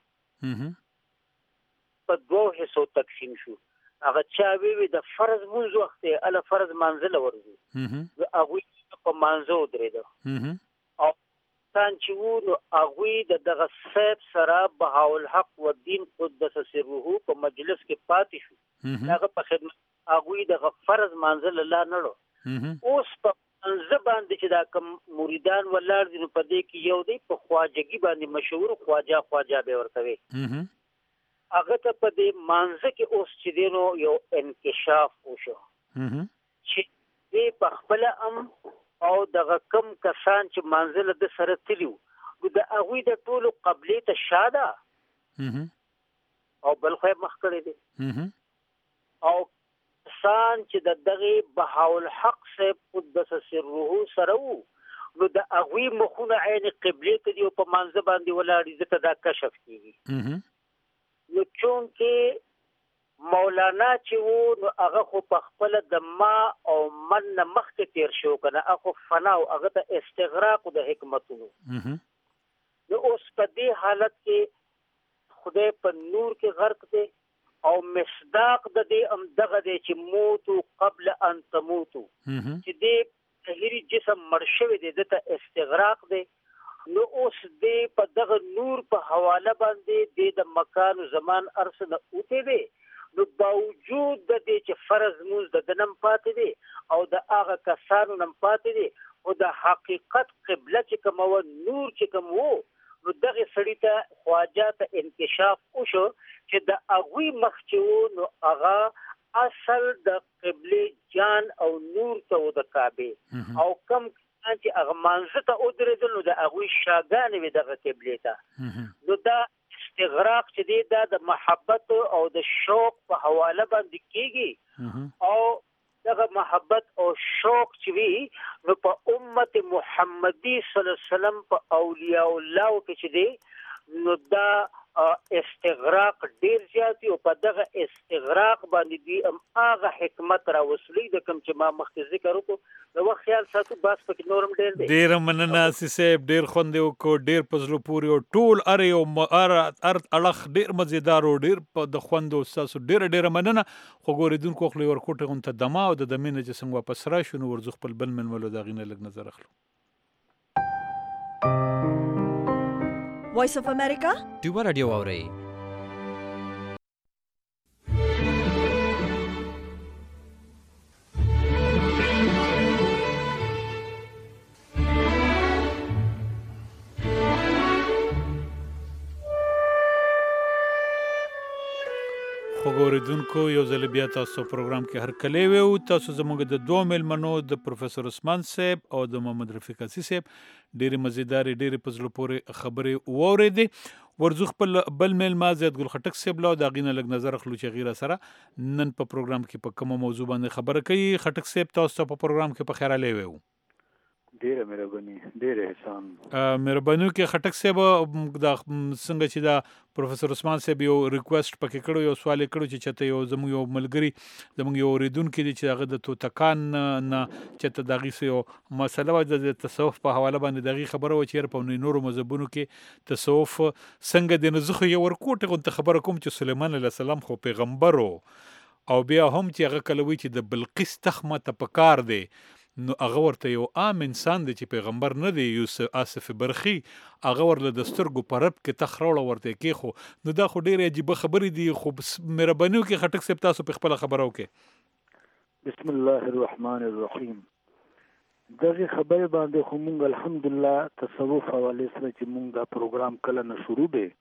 Speaker 9: په دوو حصو تقسیم شو هغه چا وی د فرض مونږ وخت دی اله فرض مانځله ورځي هغوی په مانځه ودرېده او تان چې وو نو هغوی د دغه صاحب سره بهاء الحق والدین قدس سره په مجلس کې پاتې شو هغه په خدمت هغوی دغه فرض مانځله لا نړو اوس په مانځه باندې چې دا کوم مریدان ولاړ دي نو په دې کې یو دی په خواجګي باندې مشهور خواجه خواجه به ورته وي هغه ته په دې مانځه کې اوس چې دی نو یو انکشاف وشو چې دې په خپله ام او دغه کم کسان چې مانځله د سره تلي وو د هغوی د ټولو قبلې ته شا ده او بل خوا یې مخ کړی دی او کسان چې د دغې بهاء الحق صاحب قدس سره سره وو نو د هغوی مخونه عین قبلې ته دي او په مانځه باندې ولاړ دي ځکه دا کشف کېږي نو چونکې مولانا چې وو نو هغه خو په خپله د ما او من نه مخکې تیر شو که نه هغه خو فنا او هغه ته استغراق د حکمتونو نو اوس په دې حالت کې خدای په نور کې غرق دی او مصداق د دې هم دغه دی چې موتو قبل ان تموتو چې دې طاهري جسم مړ شوی دی دته استغراق دی نو اوس دې په دغه نور په حواله باندې دې د مکان و زمان ارس نه اوتې دی نو باوجود د دې چې فرض مونځ د ده نم پاتې دی او د هغه کسانو نم پاتې دی خو د حقیقت قبله چې کومه وه نور چې کوم و نو دغه سړی ته خواجه ته انکشاف وشو چې د هغوی مخ چې و نو هغه اصل د قبله جان او نور ته و د کعبه او کم چې هغه منځ ته ودرېدل نو د هغوی شاګانې وې دغه قبلې ته. نو دا استغراق چې دی دا د محبت او د شوق په حواله باندې کېږي او دغه محبت او شوق چې وي نو په امت محمدي صلی الله علیه وسلم په اولیاء الله کې چې دی نو دا استغراق ډیر زیات او په دغه استغراق باندې دی هم هغه حکمت را وصلي د کوم چې ما مخکې ذکر وکړو نو خیال ساتو بس پکې نورم ډیر دی.
Speaker 7: ډیر مننه سیسیب ډیر خوند وکړو ډیر پزلو پوری او ټول اره او ار ار اړخ ډیر مزیدار او ډیر په د خوند او تاسو ډیر ډیر مننه. خو ګوریدونکو خو ورکوټه غون ته دما او د دمینه چې څنګه واپس را شنو ورزخ خپل بل من ولو دا غینه لګ نظر اخلو.
Speaker 1: وایس اف امریکا
Speaker 10: ډیو رادیو اوري.
Speaker 7: خو ګوریدونکو یو ځل بیا تاسو پروګرام کې هر کلی وو تاسو زموږ د دوه میلمنو د پروفیسور عثمان صاحب او د محمد رفیق عزیز صاحب ډېرې مزیدارې ډېرې په زړه پورې خبرې واورېدې. ورزو خپل بل میلمه زیات ګل خټک صاحب له د غینه لګ نظر اخلو چې غیره سره نن په پروګرام کې په کومه موضوع باندې خبره کوي. خټک صاحب تاسو په پروګرام کې په خیراله وو.
Speaker 8: ډیره مهرباني ډیره احسان.
Speaker 7: مهرباني کې خټک صاحب د څنګه چې دا پروفیسور عثمان صاحب یو ریکوست پکې کړو یو سوال کړو چې چته یو زموږ یو ملګری زموږ یو اوریدونکو دی چې هغه د توتکان نه چته دغه یو مسله و د تصوف په حواله باندې دغه خبره و چې په نورو مذهبونو کې تصوف څنګه د نزخ یو ورکوټه غو خبره کوم چې سليمان علیه السلام خو پیغمبر او بیا هم چې هغه کلوي چې د بلقیس تخمه ته پکار دی نو هغه ورته یو عام انسان دی چې پیغمبر نه دی یوسف آصف برخی هغه ورله د سترګو په رب کې تخروړه ورته کې خو نو دا خو ډیره عجیبه خبرې دي خو مهرباني وکړئ خټک صاحب تاسو په خپل خبره وکړئ.
Speaker 8: بسم الله الرحمن الرحیم. دغه خبره باندې خو مونږ الحمدلله تصوف حواله سره چې مونږ دا پروګرام کله نه شروع دی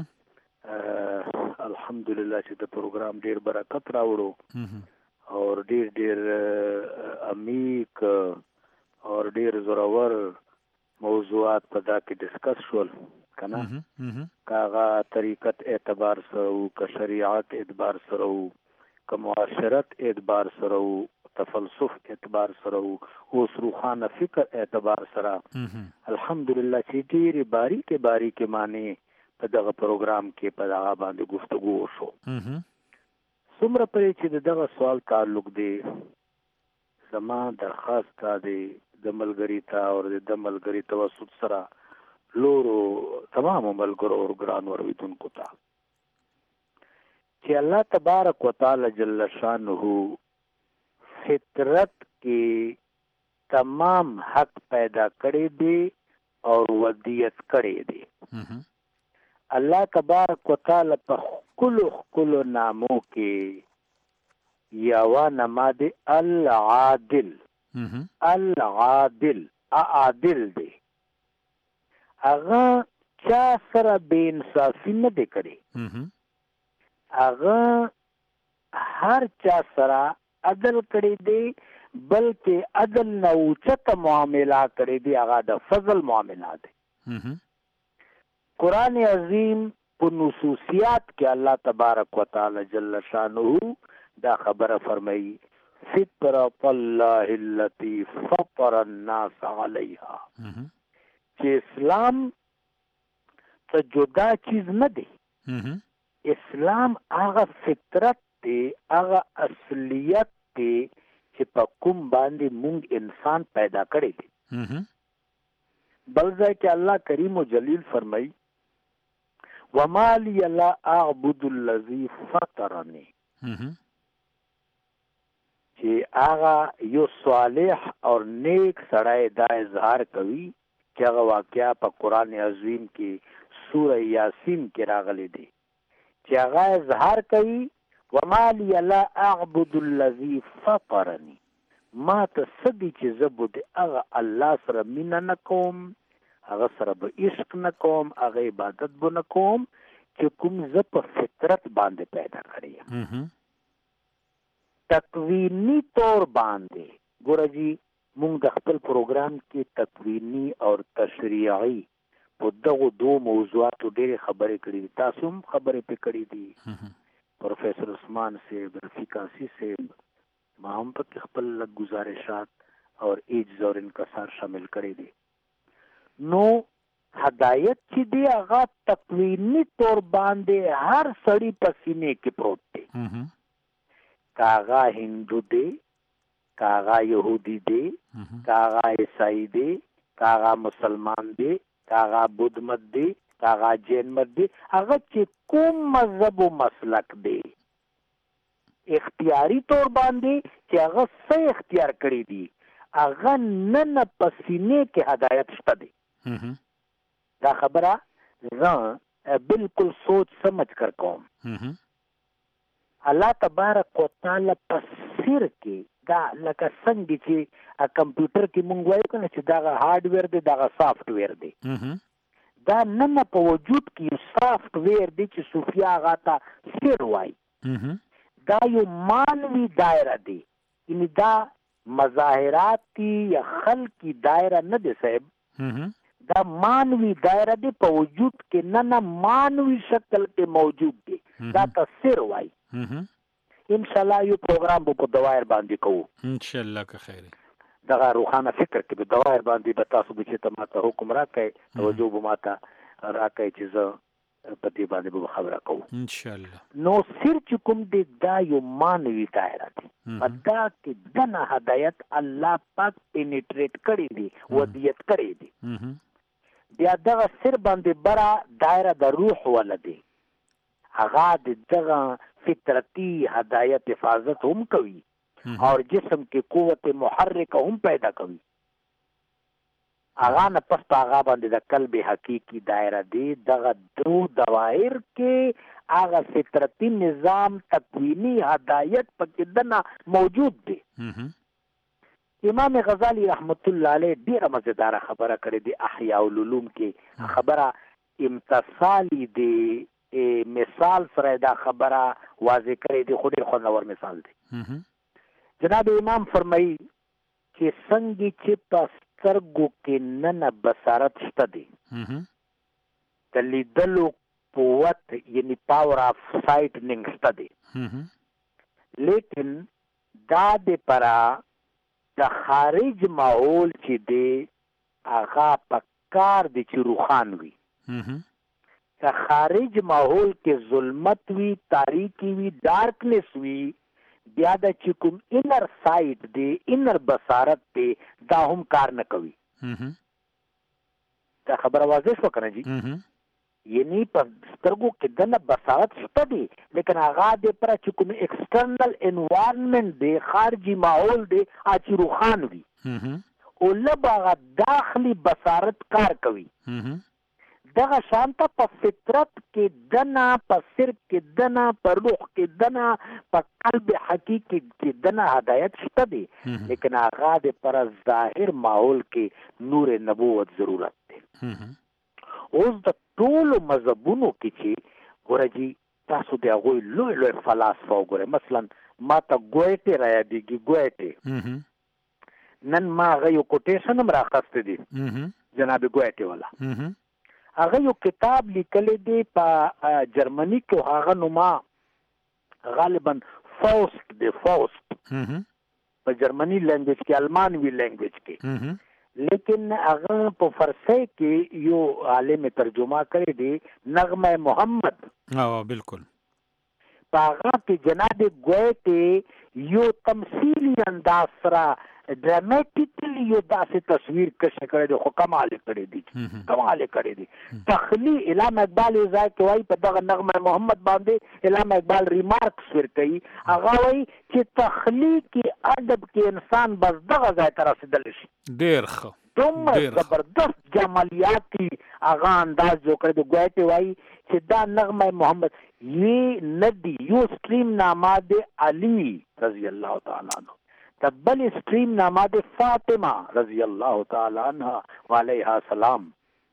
Speaker 8: الحمدلله چې د پروګرام ډیر برکت راوړو اور ډیر ډیر امیک اور ډیر زورور موضوعات په دا کې ډسکس شول کنه کاغه طریقت اعتبار سره او ک شریعت اعتبار سره او ک معاشرت اعتبار سره او تفلسف اعتبار سره او روحانه فکر اعتبار سره الحمدلله چې ډیر باریکه باریکه معنی په دغه پروګرام کې په دغه باندې گفتگو وشو. څومره پرې چې دغه سوال تعلق دی زما درخواست تا دی د ملګری ته او د ملګری توسط سره لورو تمام ملګرو او ګران اوریدونکو ته چې الله تبارک وتعالى جل شانه فطرت کې تمام حق پیدا کړی دی او ودیت کړی دی. الله تبارک وتعالى په کلو کلو نامو کې یاوا نماد العادل العادل عادل دی هغه چا سره بے انصافی نه دی کړی هغه هر چا سره عدل کړی دی بلکې عدل نه اوچت معامله کړی دی هغه د فضل معامله دی. قرآن عظیم په نصوصیات کې الله تبارک وتعالى جل شانه دا خبره فرمایي فطرت الله التي فطر الناس عليها چې اسلام څه جدا چیز نه دی. اسلام هغه فطرت دی هغه اصلیت دی چې په کوم باندې مونږ انسان پیدا کړی دی. بل ځای کې الله کریم و جلیل فرمایي وما لي لا اعبد الذي فطرني چې هغه یو صالح او نیک سړی دا اظهار کوي چې هغه واقعا په قرآن عظیم کې سوره یاسین کې راغلی دی چې هغه اظهار کوي وما لي لا اعبد الذي فطرني ما ته سدي چې زبود هغه الله سره مینه نه کوم
Speaker 10: هغه سره به عشق نه کوم، هغه عبادت به نه کوم چې کوم زه په فطرت باندې پیدا کړی یم. تکوینی طور باندې ګوره جی مونږ د خپل پروګرام کې تکوینی او تشریعي په دغه دو موضوعاتو ډېرې خبرې کړې دي. تاسو هم خبرې پې کړې دي. پروفیسر عثمان صاحب، رفیق آسی صاحب، ما هم پکې خپل لږ گزارشات اور ایجز اور انکسار شامل کړی دي. نو هدایت چې دی هغه تکوینی طور باندې هر سړی په سینې کې پروت دی. کاغا هندو دی، کاغا یهودی دی، کاغا عیسائی دی، کاغا مسلمان دی، کاغا بدھ مت دی، کاغا جین مت دی، هغه چې کوم مذهب و مسلک دی اختیاری طور باندې چې هغه څه اختیار کړی دی هغه نن په سینې کې هدایت شته دی. دا خبره زه بالکل سوچ سمجھ کر کوم. الله تبارک وتعالی په سر کې دا لکه څنګه چې کمپیوټر کې مونږ وایو کنه چې دا هارډویر دی، دا سافټ ویر دی. دا نن په وجود کې یو سافټ ویر دی چې صوفیا هغه ته سر وایي. دا یو مانوي دایره دی، یعنی دا مظاهراتی یا خلقی دایره نه دی صاحب، دا مانوي دایره دی، په وجود کې نن مانوي شکل کې موجود دی. دا ته سر وایي. ان شاء الله یو پروګرام به په دوائر باندې کوو ان شاء الله که خیر. دغه روحانه فکر کې به دوائر باندې به تاسو به چې ته ماته حکم راکړئ، توجه به ماته راکړئ چې زه په دې باندې به خبره کوو ان شاء الله. نو سر چې کوم دی دا یو مانوي دایره دی، په دا کې دنه هدایت الله پاک پینیټریټ کړی دی، ودیت کړی دی. بیا دغه سر باندې بره دایره د روح ولا دی، هغه د دغه فطرتی هدایت حفاظت هم کوي اور جسم کې قوت محرک هم پیدا کوي. هغه نه پس په هغه باندې د قلب حقیقي دایره دی. دغه دو دوائر کې هغه فطرتی نظام تکوینی هدایت پکې دنه موجود دی. امام غزالی رحمت الله علیه ډیره مزیدار خبره کړې دی احیاء العلوم کې. خبره امتصالی دی، مثال سره دا خبره واضح کړی دی، خو ډېر خوندور مثال دی. جناب امام فرمایي چې څنګه چې په سترګو کې نن بصارت شته دی، د لیدلو قوت یعنی پاور آف سایټنینګ شته دی، لیکن دا د پرا د خارج ماحول چې دی هغه په کار دی چې روخان وي. که خارج ماحول کې ظلمت وی، تاریکی وی، ډارکنس وی، بیا د چې کوم انر سایت دی، انر بصارت دی، دا هم کار نه کوي. دا خبره واضح شو کنه جی. یعنی په سترګو کې دنه بصارت شته دی، لیکن هغه د پر چې کوم ایکسټرنل انوایرنمنت دی، خارجي ماحول دی، چې روخان وي او لبا داخلي بصارت کار کوي. دغه شانته په فطرت کې دنا، په سر کې دنا، په روح کې دنا، په قلب حقیقي کې دنا هدایت شته دی، لیکن هغه د پر ظاهر ماحول کې نور نبوت ضرورت دی. اوس د ټولو مذهبونو کې چې ګوره جی تاسو د هغوی لوی لوی فلاسفه وګورئ، مثلا ما ته ګویټې را یادېږي. ګویټې نن ما هغه یو کوټیشن هم راخستی دی جناب ګویټې والا. هغه یو کتاب لیکلی دی په جرمني کې، هغه نوما غالبا فوست دی، فوست په جرمني لینګویج کې، المانوي لینګویج کې، لیکن هغه په فارسی کې یو عالم ترجمه کړی دی، نغمه محمد.
Speaker 7: او بالکل
Speaker 10: په هغه کې جناب ګویټې یو تمثیلی انداز سره ډراماټیکلی یو داسې تصویر کښ کړی دی، خو کمال کړی دی، کمال کړی دی. تخلیق علامه اقبال یو ځای کې وایي په دغه نغمه محمد باندې علامه اقبال ریمارکس ورکوي، هغه وایي چې تخلیقي ادب کې انسان بس دغه ځای ته رسېدلی شي. ډېر ښه، دومره زبردست جمالیاتي هغه انداز جوړ کړی دی. ګویټې وایي چې دا نغمه محمد یې نه دی، یو سټریم نامه دی علي رضی الله تعالی عنہ، تبل سٹریم نامہ دے فاطمہ رضی اللہ تعالی عنہ و علیہ السلام.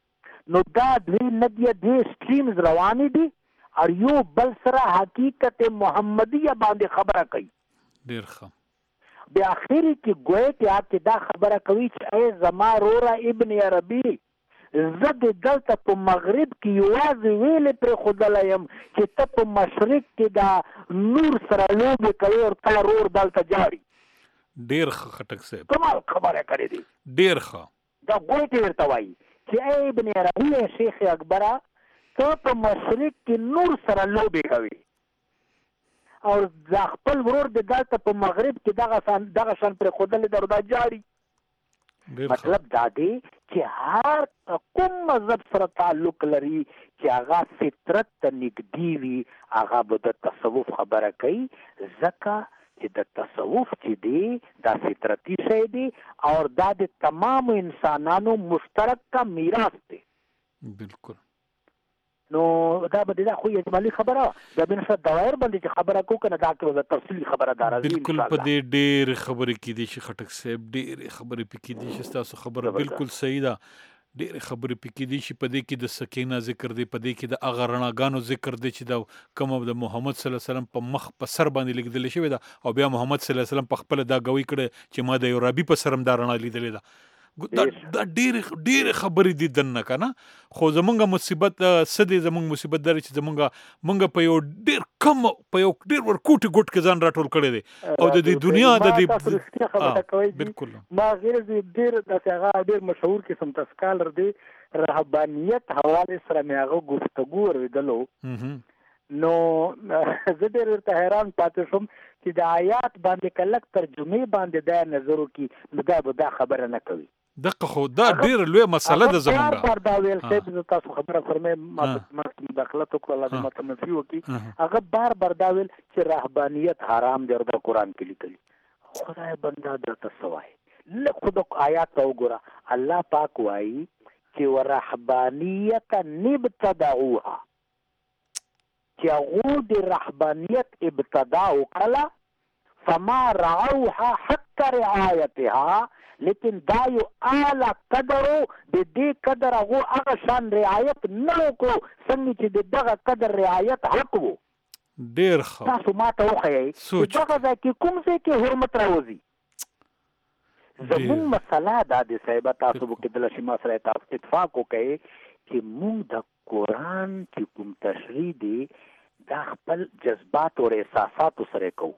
Speaker 10: نو دا دوی ندیه دوی سټریمز روانې دي او یو بل سره حقیقت محمدیه باندې خبره کوي.
Speaker 7: ډیر ښه.
Speaker 10: بیا اخر کې ګویټیا کې دا خبره کوي چې ای زما روره ابن عربي زه د دلته په مغرب کې یوازې ویلې پرېښودلی یم چې ته په مشرق کې دا نور سره لوبې کوي او تا رور دلته جاړي.
Speaker 7: ډیر ښه خټک صاحب،
Speaker 10: کمال خبره کړې دي.
Speaker 7: ډیر ښه.
Speaker 10: دا ګویټې ورته وایي چې ای ابن عربي شیخ اکبره ته په مشرق کې نور سره لوبې کوي او دا خپل ورور د دلته په مغرب کې دغه دغه شان پرېښودلی دی او دا جاړي. مطلب دا دی چې هر کوم مذهب سره تعلق لري چې هغه فطرت ته نږدې وي هغه به د تصوف خبره کوي، ځکه چې د تصوف چې دی دا فطرتي شی دی او دا د تمام انسانانو مشترک کا میراث دی.
Speaker 7: بالکل.
Speaker 10: نو دا به دا خو اجمالي خبره دا به نشه دوائر باندې چې خبره کو کنه دا کې د تفصیلي خبره دار راځي.
Speaker 7: بالکل په دې ډېر خبرې کې دي چې خټک صاحب ډېر خبرې پکې دي چې تاسو خبره بالکل صحیح ده. ډېر خبرې پکې دي چې په دې کې د سکینه ذکر دی، په دې کې د هغه رڼاګانو ذکر دی چې دا کوم د محمد صلی الله علیه وسلم په مخ په سر باندې لیکل شوی ده او بیا محمد صلی الله علیه وسلم په خپل دا گوي کړه چې ما د یو رابي په سرم دا رڼا لیدلې ده. دا دا ډېر ډېر خبرې دي دنه کنه. خو زمونږ مصیبت سدي زمونږ مصیبت در چې زمونږ مونږ په یو ډېر کم په یو ډېر ور کوټي ګټ کې ځان راټول کړی دی او د دې دنیا د دې بالکل
Speaker 10: ما غیر ډېر د هغه ډېر مشهور قسم تسکالر دی رهبانیت حواله سره مې هغه گفتگو ورېدلو. نو زه ډېر ورته حیران پاتې شوم چې د آیات باندې کلک ترجمې باندې دا نظر وکړي نو دا به دا خبره نه کوي.
Speaker 7: دغه خو دا ډېر لوی مسله ده زمونږ.
Speaker 10: بار دا ویل صاحب زه تاسو خبره فرمایم ما مداخلت وکړه الله دې ماته معافي وکړي. هغه بار بار دا ویل چې رهبانیت حرام دی او د قرآن کې لیکلي. خدای بنده درته څه وایي لږ خو د آیات ته وګوره. الله پاک وایي چې ورهبانیت نبتدعوها چې هغو د رهبانیت ابتدا وکړله فما رعوها حق رعایتها، لیکن دا یو اعلی قدرو د دې قدر هغو هغه شان رعایت نه وکړو څنګه چې د دغه قدر رعایت حق وو.
Speaker 7: ډېر ښه.
Speaker 10: تاسو ما ته وښیئ چې دغه ځای کې کوم ځای کې حرمت راوځي. زمونږ مسله دا د صاحبه تاسو به کېدله شي ما سره اتفاق وکړئ چې مونږ د قرآن چې کوم تشریح دی دا خپل جذبات او احساساتو سره کوو.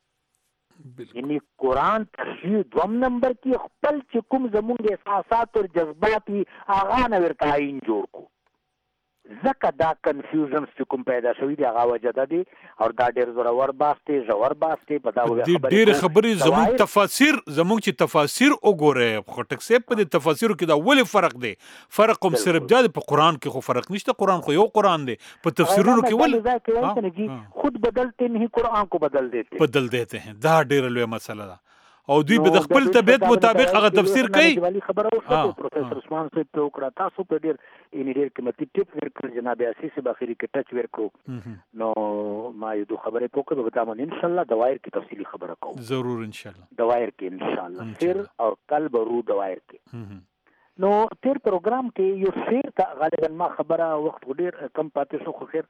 Speaker 10: یعنی قرآن تشریح دوم نمبر کې خپل چې کوم زمونږ احساسات او جذبات وي هغه نه ورته آیین جوړ کړو. ځکه دا کنفیوژنز چې کوم پیدا شوي دي هغه وجه ده دی او دا ډېر زورور بحث دی ژور بحث دی. په دا
Speaker 7: ډېرې خبرې زموږ تفاسیر زموږ چې تفاسیر وګورئ خټک صاحب په دې تفاسیرو کې دا ولې فرق دی؟ فرق هم صرف دا دی په قرآن کې خو فرق نشته. قرآن خو یو قرآن دی. په تفسیرونو کې ولې
Speaker 10: خود بدلتے نہیں قرآن کو بدل دیتے
Speaker 7: بدل دیتے ہیں. دا ډېره لویه مسله ده او دوی به د خپل طبیعت مطابق هغه تفسیر کوي.
Speaker 10: خبره وکړه پروفیسور عثمان صاحب ته وکړه تاسو په ډېر یعنې ډېر قیمتي ټیپ ورکړ جناب اساسي صاحب اخري کې ټچ ورکړو. نو ما یو دوه خبرې پوکړه به تاسو ان شاء الله دوایر کې تفصیلی خبره کوم.
Speaker 7: ضرور ان شاء الله
Speaker 10: دوایر کې ان شاء الله سر او قلب رو دوایر کې. نو تیر پروګرام کې یو شعر ته غالبا ما خبره وخت ډېر کم پاتې شو خو خیر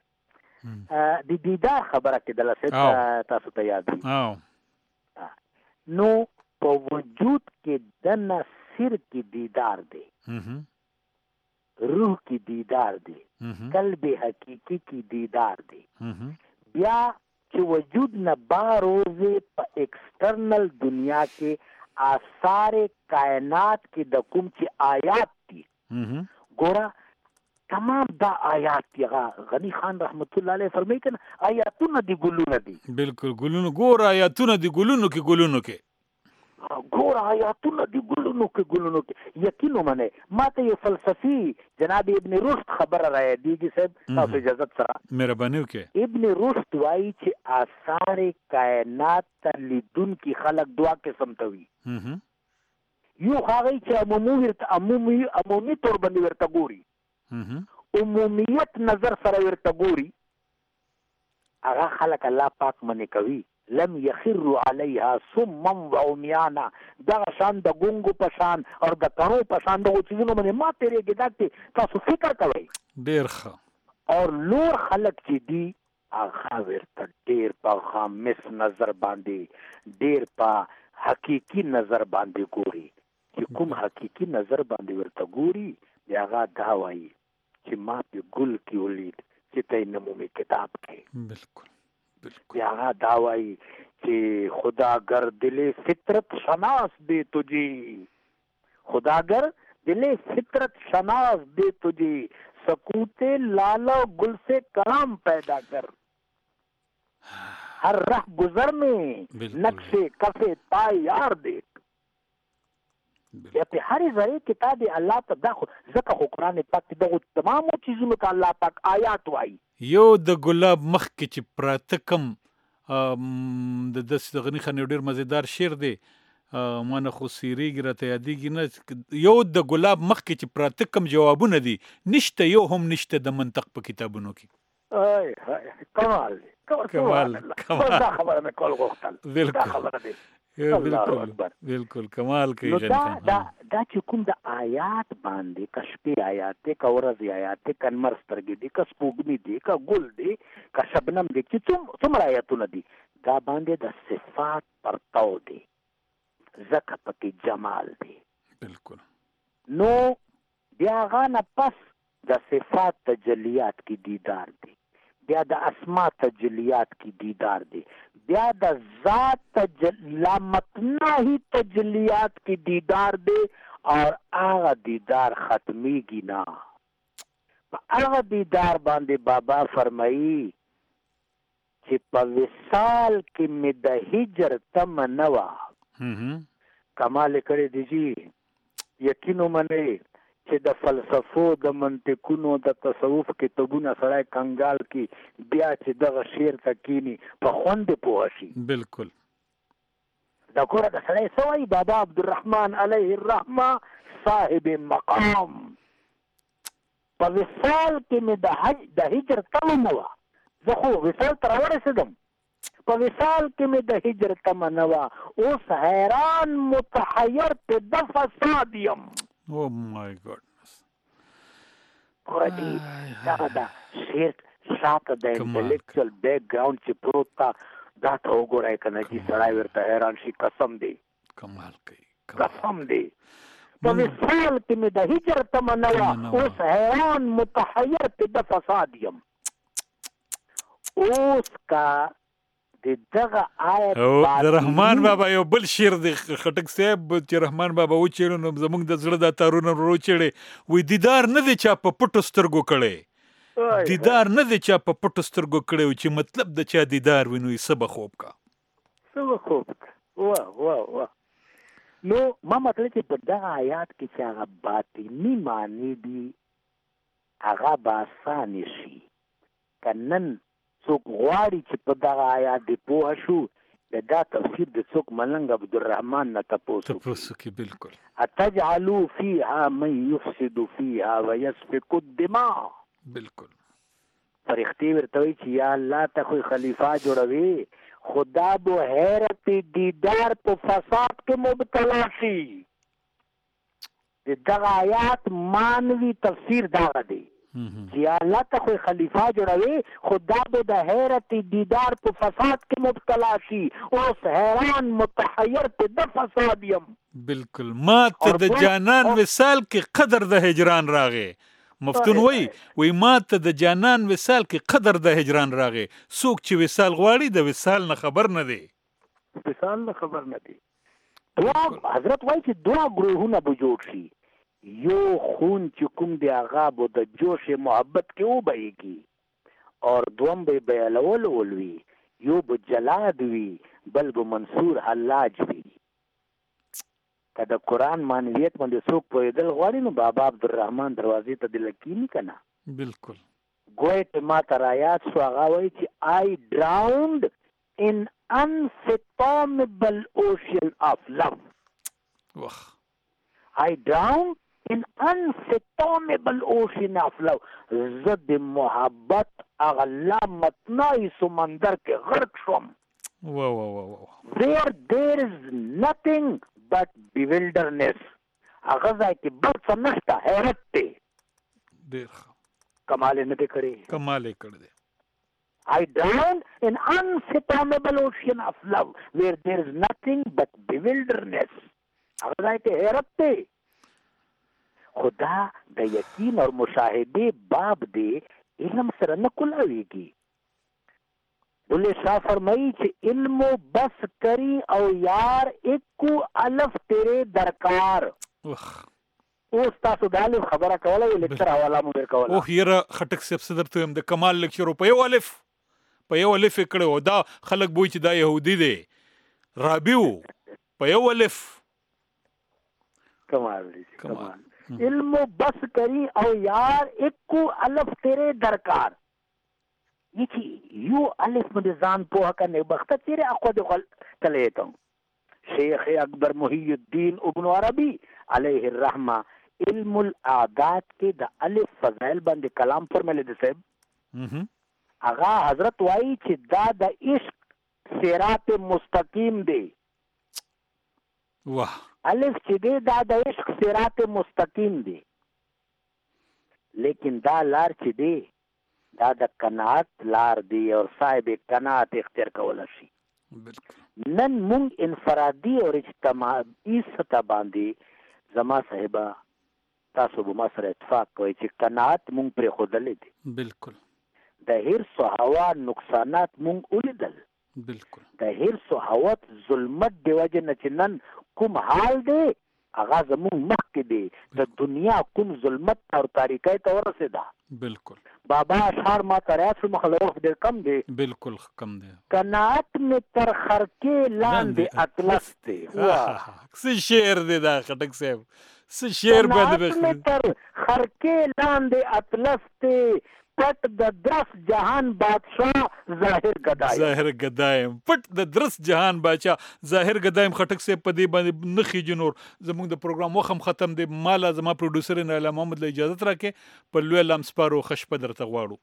Speaker 10: د دیدار خبره کې د لاسه تاسو ته یاد وي. نو په وجود کې دنه سر کې دیدار دی، روح کې دیدار دی، قلب حقیقی کې دیدار دی. بیا چې وجود نه باروزه په ایکسټرنل دنیا کې آثار کائنات کې د کوم چې آیات دي ګوره تمام دا آیات دی. غنی خان رحمت الله علیه فرمایي کنه آیاتونه دی ګلونه دي.
Speaker 7: بالکل ګلونه ګوره آیاتونه دی ګلونو کې ګلونو کې
Speaker 10: ګوره آیاتونه دی ګلونو کې ګلونو کې. یقین ومنه ما ته یو فلسفي جناب ابن رشد خبره را یادېږي صاحب تاسو اجازت سره
Speaker 7: مهرباني وکړئ.
Speaker 10: ابن رشد وایي چې آثار کائنات ته لیدونکي خلک دوه قسم ته وي. یو هغه چې عمومي ورته عمومي عمومي طور باندې ورته ګوري، عمومیت نظر سره ورته ګوري، هغه خلک الله پاک منې کوي لم يخروا عليها صما وعميانا. دغه شان د ګونګو په شان او د کرو په شان دغه چیزونو باندې ما تیرېږي دا چې تاسو فکر کوئ.
Speaker 7: ډېر ښه.
Speaker 10: او لور خلک چې دي هغه ورته ډېر په خامس نظر باندې ډېر په حقیقي نظر باندې ګوري. چې کوم حقیقي نظر باندې ورته ګوري بیا هغه دا وایي چې ما په ګل کې ولید چې ته یې نمومي کتاب کې.
Speaker 7: بالکل بالکل.
Speaker 10: بیا هغه دا وایي چې خداگر دل فطرت شناس دے تجھے، خداگر دل فطرت شناس دے تجھے، سکوتے لالا گل سے کلام پیدا کر، ہر رہ گزر میں نقش کفے پائے یار دیکھ. په هر ځای کتاب الله ته دا ځکه خو قرآن پاک دغه تمامو چیزونو ته الله پاک آیات وایي.
Speaker 7: یو د ګلاب مخ کې چې پراته کم د داسې د غني خان یو ډېر مزیدار شعر دی، مانه خو سیریږي راته یادېږي نه، یو د ګلاب مخ کې چې پراته کم جوابونه دي نشته، یو هم نشته د منطق په کتابونو کې.
Speaker 10: کمال
Speaker 7: کمال کمال
Speaker 10: دا خبره مې کول غوښتل.
Speaker 7: بالکل
Speaker 10: خبره دی.
Speaker 7: بالکل بالکل کمال کوي.
Speaker 10: دا دا دا چې کوم د آیات باندې کشپې آیات دی، که ورځې آیات دی، که نمر سترګې دي، که سپوږمۍ دی، که ګل دی، که شبنم دی، چې څومره آیاتونه دي دا باندې د صفات پرتو دی، ځکه پکې جمال دی.
Speaker 7: بالکل.
Speaker 10: نو بیا هغه نه پس د صفات تجلیات کی دیدار دی، بیا د اسماء تجلیات کی دیدار دی، بیا د ذات تجلامتناہی تجلیات کی دیدار دی، اور آغا دیدار ختمیگی نا. آغا دیدار باندې بابا فرمائی چې په وصال کې می د هجر تم نوا. کمال کړی دی جی، یقینو منئ چې د فلسفو د منطقونو د تصوف کتابونه سړی کنګال کی بیا چې دغه شعر ته کینی په خوند پوه شي.
Speaker 7: بالکل.
Speaker 10: دا ګوره د سړی څه وایي بابا عبدالرحمن علیه الرحمه صاحب مقام، په وصال کې مې د حج د هجر تمه نه وه، زه خو وصال ته راورسېدم، په وصال کې مې د هجر تمه نه وه، اوس حیران متحیر په د فساد یم.
Speaker 7: Oh my goodness.
Speaker 10: قرآنی داغه دا شعر شاته د انټلیکچوال بیک ګراوند چې پروت تا دا ته وګورئ که نه چې سړی ورته حیران شي. قسم دی
Speaker 7: کمال کوي،
Speaker 10: قسم دی. په وصال کې مې د هجر تمه نه وه، اوس حیران متحیر په د فساد یم. اوس کا دغه آیت
Speaker 7: د رحمان بابا یو بل شعر دی خټک صاحب چې رحمان بابا وچېړو نو زموږ د زړه دا تارونه وروچېړې، وایي دیدار نه دی چا په پټو سترګو کړی، دیدار نه دی چا په پټو سترګو کړی، چې مطلب د چا دیدار وي نو یې څه به خوب کا،
Speaker 10: څه به خوب کا. واه واه واه. نو ما مطلب چې په دغه آیات کې چې هغه باطني معنی دي هغه به اسانې شي. که نن څوک غواړي چې په دغه آیات دې پوه شو، د دا تفسیر د څوک ملنګ عبدالرحمن نه تپوس
Speaker 7: وکړي. بالکل.
Speaker 10: اتجعلوا فیها من یفسد فیها ویسفک الدماء.
Speaker 7: بالکل.
Speaker 10: فرښتې ورته وایي چې یا الله ته خو خلیفه جوړوي، خدا بو حیرت دیدار په فساد کې مبتلا شي. د دغه آیات مانوي تفسیر دغه دی چې الله ته خو خلیفه جوړوي، خدا به د حیرت دیدار په فساد کې مبتلا شي، اوس حیران متحیر په د فساد یم.
Speaker 7: بالکل. ما ته د جانان وصال کې قدر د هجران راغې. مفتون وای وای ما ته د جانان وصال کې قدر د هجران راغې. څوک چې وصال غواړي د وصال نه خبر نه دی،
Speaker 10: وصال نه خبر نه دی. دوا حضرت وای چې دوا گروهونه به جوړ شي، یو خون چې کوم دی هغه به د جوش محبت کې وبهیږي، اور دوم به بیلول ولوي، یو به جلاد وي بل به منصور حلاج وي. که د قرآن معنویت باندې څوک پوهېدل غواړي نو بابا عبدالرحمن دروازې ته د لکینی که نه.
Speaker 7: بالکل.
Speaker 10: ګویټ ما ته رایاد شو، هغه وایي چې I drowned in unfathomable ocean of love.
Speaker 7: وخ
Speaker 10: I drowned in unfathomable ocean of love. زه د محبت هغه لامتناهي سمندر کې غرق شوم.
Speaker 7: وا وا وا وا
Speaker 10: where there is nothing but bewilderness. هغه ځای کې بل څه نشته، حیرت دی.
Speaker 7: ډېر
Speaker 10: کمال یې نه دی کړی.
Speaker 7: کمال یې کړی دی.
Speaker 10: I drown in unfathomable ocean of love where there is nothing but bewilderness. هغه ځای کې حیرت دی. خدا د یقین او مشاهده باب دی، علم سره نه کولاویږي. بلے شاہ فرمائی چې علم بس کری او یار اکو الف تیرے درکار. اوس تاسو د الف خبره کوله وی لیکچر حواله مو ورکوله.
Speaker 7: اوه یره خټک سیب صدر ته هم د کمال لیکچر په یو الف په یو الف کړو دا خلک بوي چې دا يهودي دی رابیو په یو الف.
Speaker 10: کمال دی کمال. علم بس کری او یار اکو الف تیرے درکار. یہ چی یو الف مدزان پوہ کرنے بختہ تیرے اقواد کلیتا ہوں. شیخ اکبر محی الدین ابن عربی علیہ الرحمہ علم الاعداد کے دا الف فضائل بند کلام پر ملے دے صاحب اغا حضرت وائی چی دا دا عشق سیرات مستقیم دے.
Speaker 7: واہ
Speaker 10: الف چی دے دا دا عشق سیرات مستقیم دے، لیکن دا لار چی دے دا د قناعت لار دی او صاحب قناعت اختیار کولی شي. نن مونږ انفرادي او اجتماعي سطح باندې زما صاحبه تاسو به ما سره اتفاق کوئ چې قناعت مونږ پرېښودلی دی.
Speaker 7: بالکل.
Speaker 10: د حرص و هوا نقصانات مونږ ولیدل.
Speaker 7: بالکل.
Speaker 10: د حرص و هوت ظلمت د وجې نه چې نن کوم حال دی هغه زمونږ مخکې دی، د دنیا کوم ظلمت او تاریکۍ ته ورسېده.
Speaker 7: بالکل.
Speaker 10: بابا اشعار ما تریاس مخلوق دیر کم دی.
Speaker 7: بالکل کم دی.
Speaker 10: قناعت میں تر خرکے لاندے اطلس دی.
Speaker 7: سی شعر دی دا خټک صاحب سی شعر باندې
Speaker 10: قناعت میں تر خرکے لاندے اطلس دی پټ د درس جهان بادشاہ ظاهر گدایم.
Speaker 7: ظاهر گدایم پټ د درس جهان بادشاہ ظاهر گدایم. خټک صاحب په دې باندې نخي جنور زموږ د پروګرام وخم ختم دی. مالا زما پروډوسر نه علامه محمد له اجازه راکې په لوی لام سپارو خش په درته غواړو.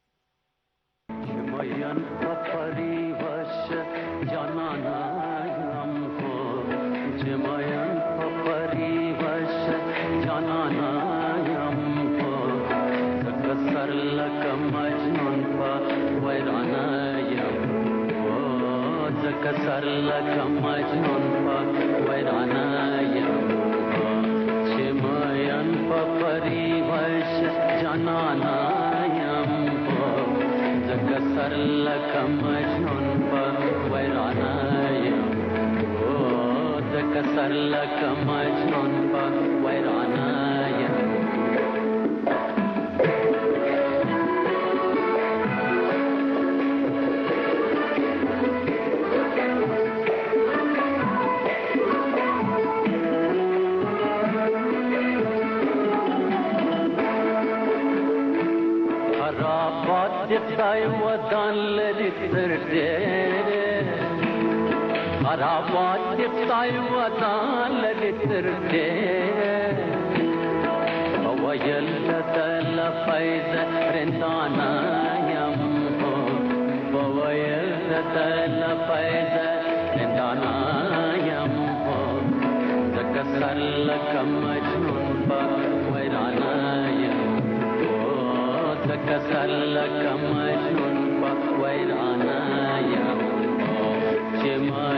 Speaker 11: سر لکه مجنون په ویرانه یم چې مین په پریوش جانانه یم ځکه سر لکه مجنون په ویرانه یم ځکه سر لکه مجنون په ویرانه یم. خدای ودان لري تر دې خرابات دې خدای ودان لري تر دې او ویل تل فیض رندانا یم او ویل تل فیض رندانا یم ذکر سر لکه مجنون په ویرانا یم کسر لکه مجنون په ویرانا یم چې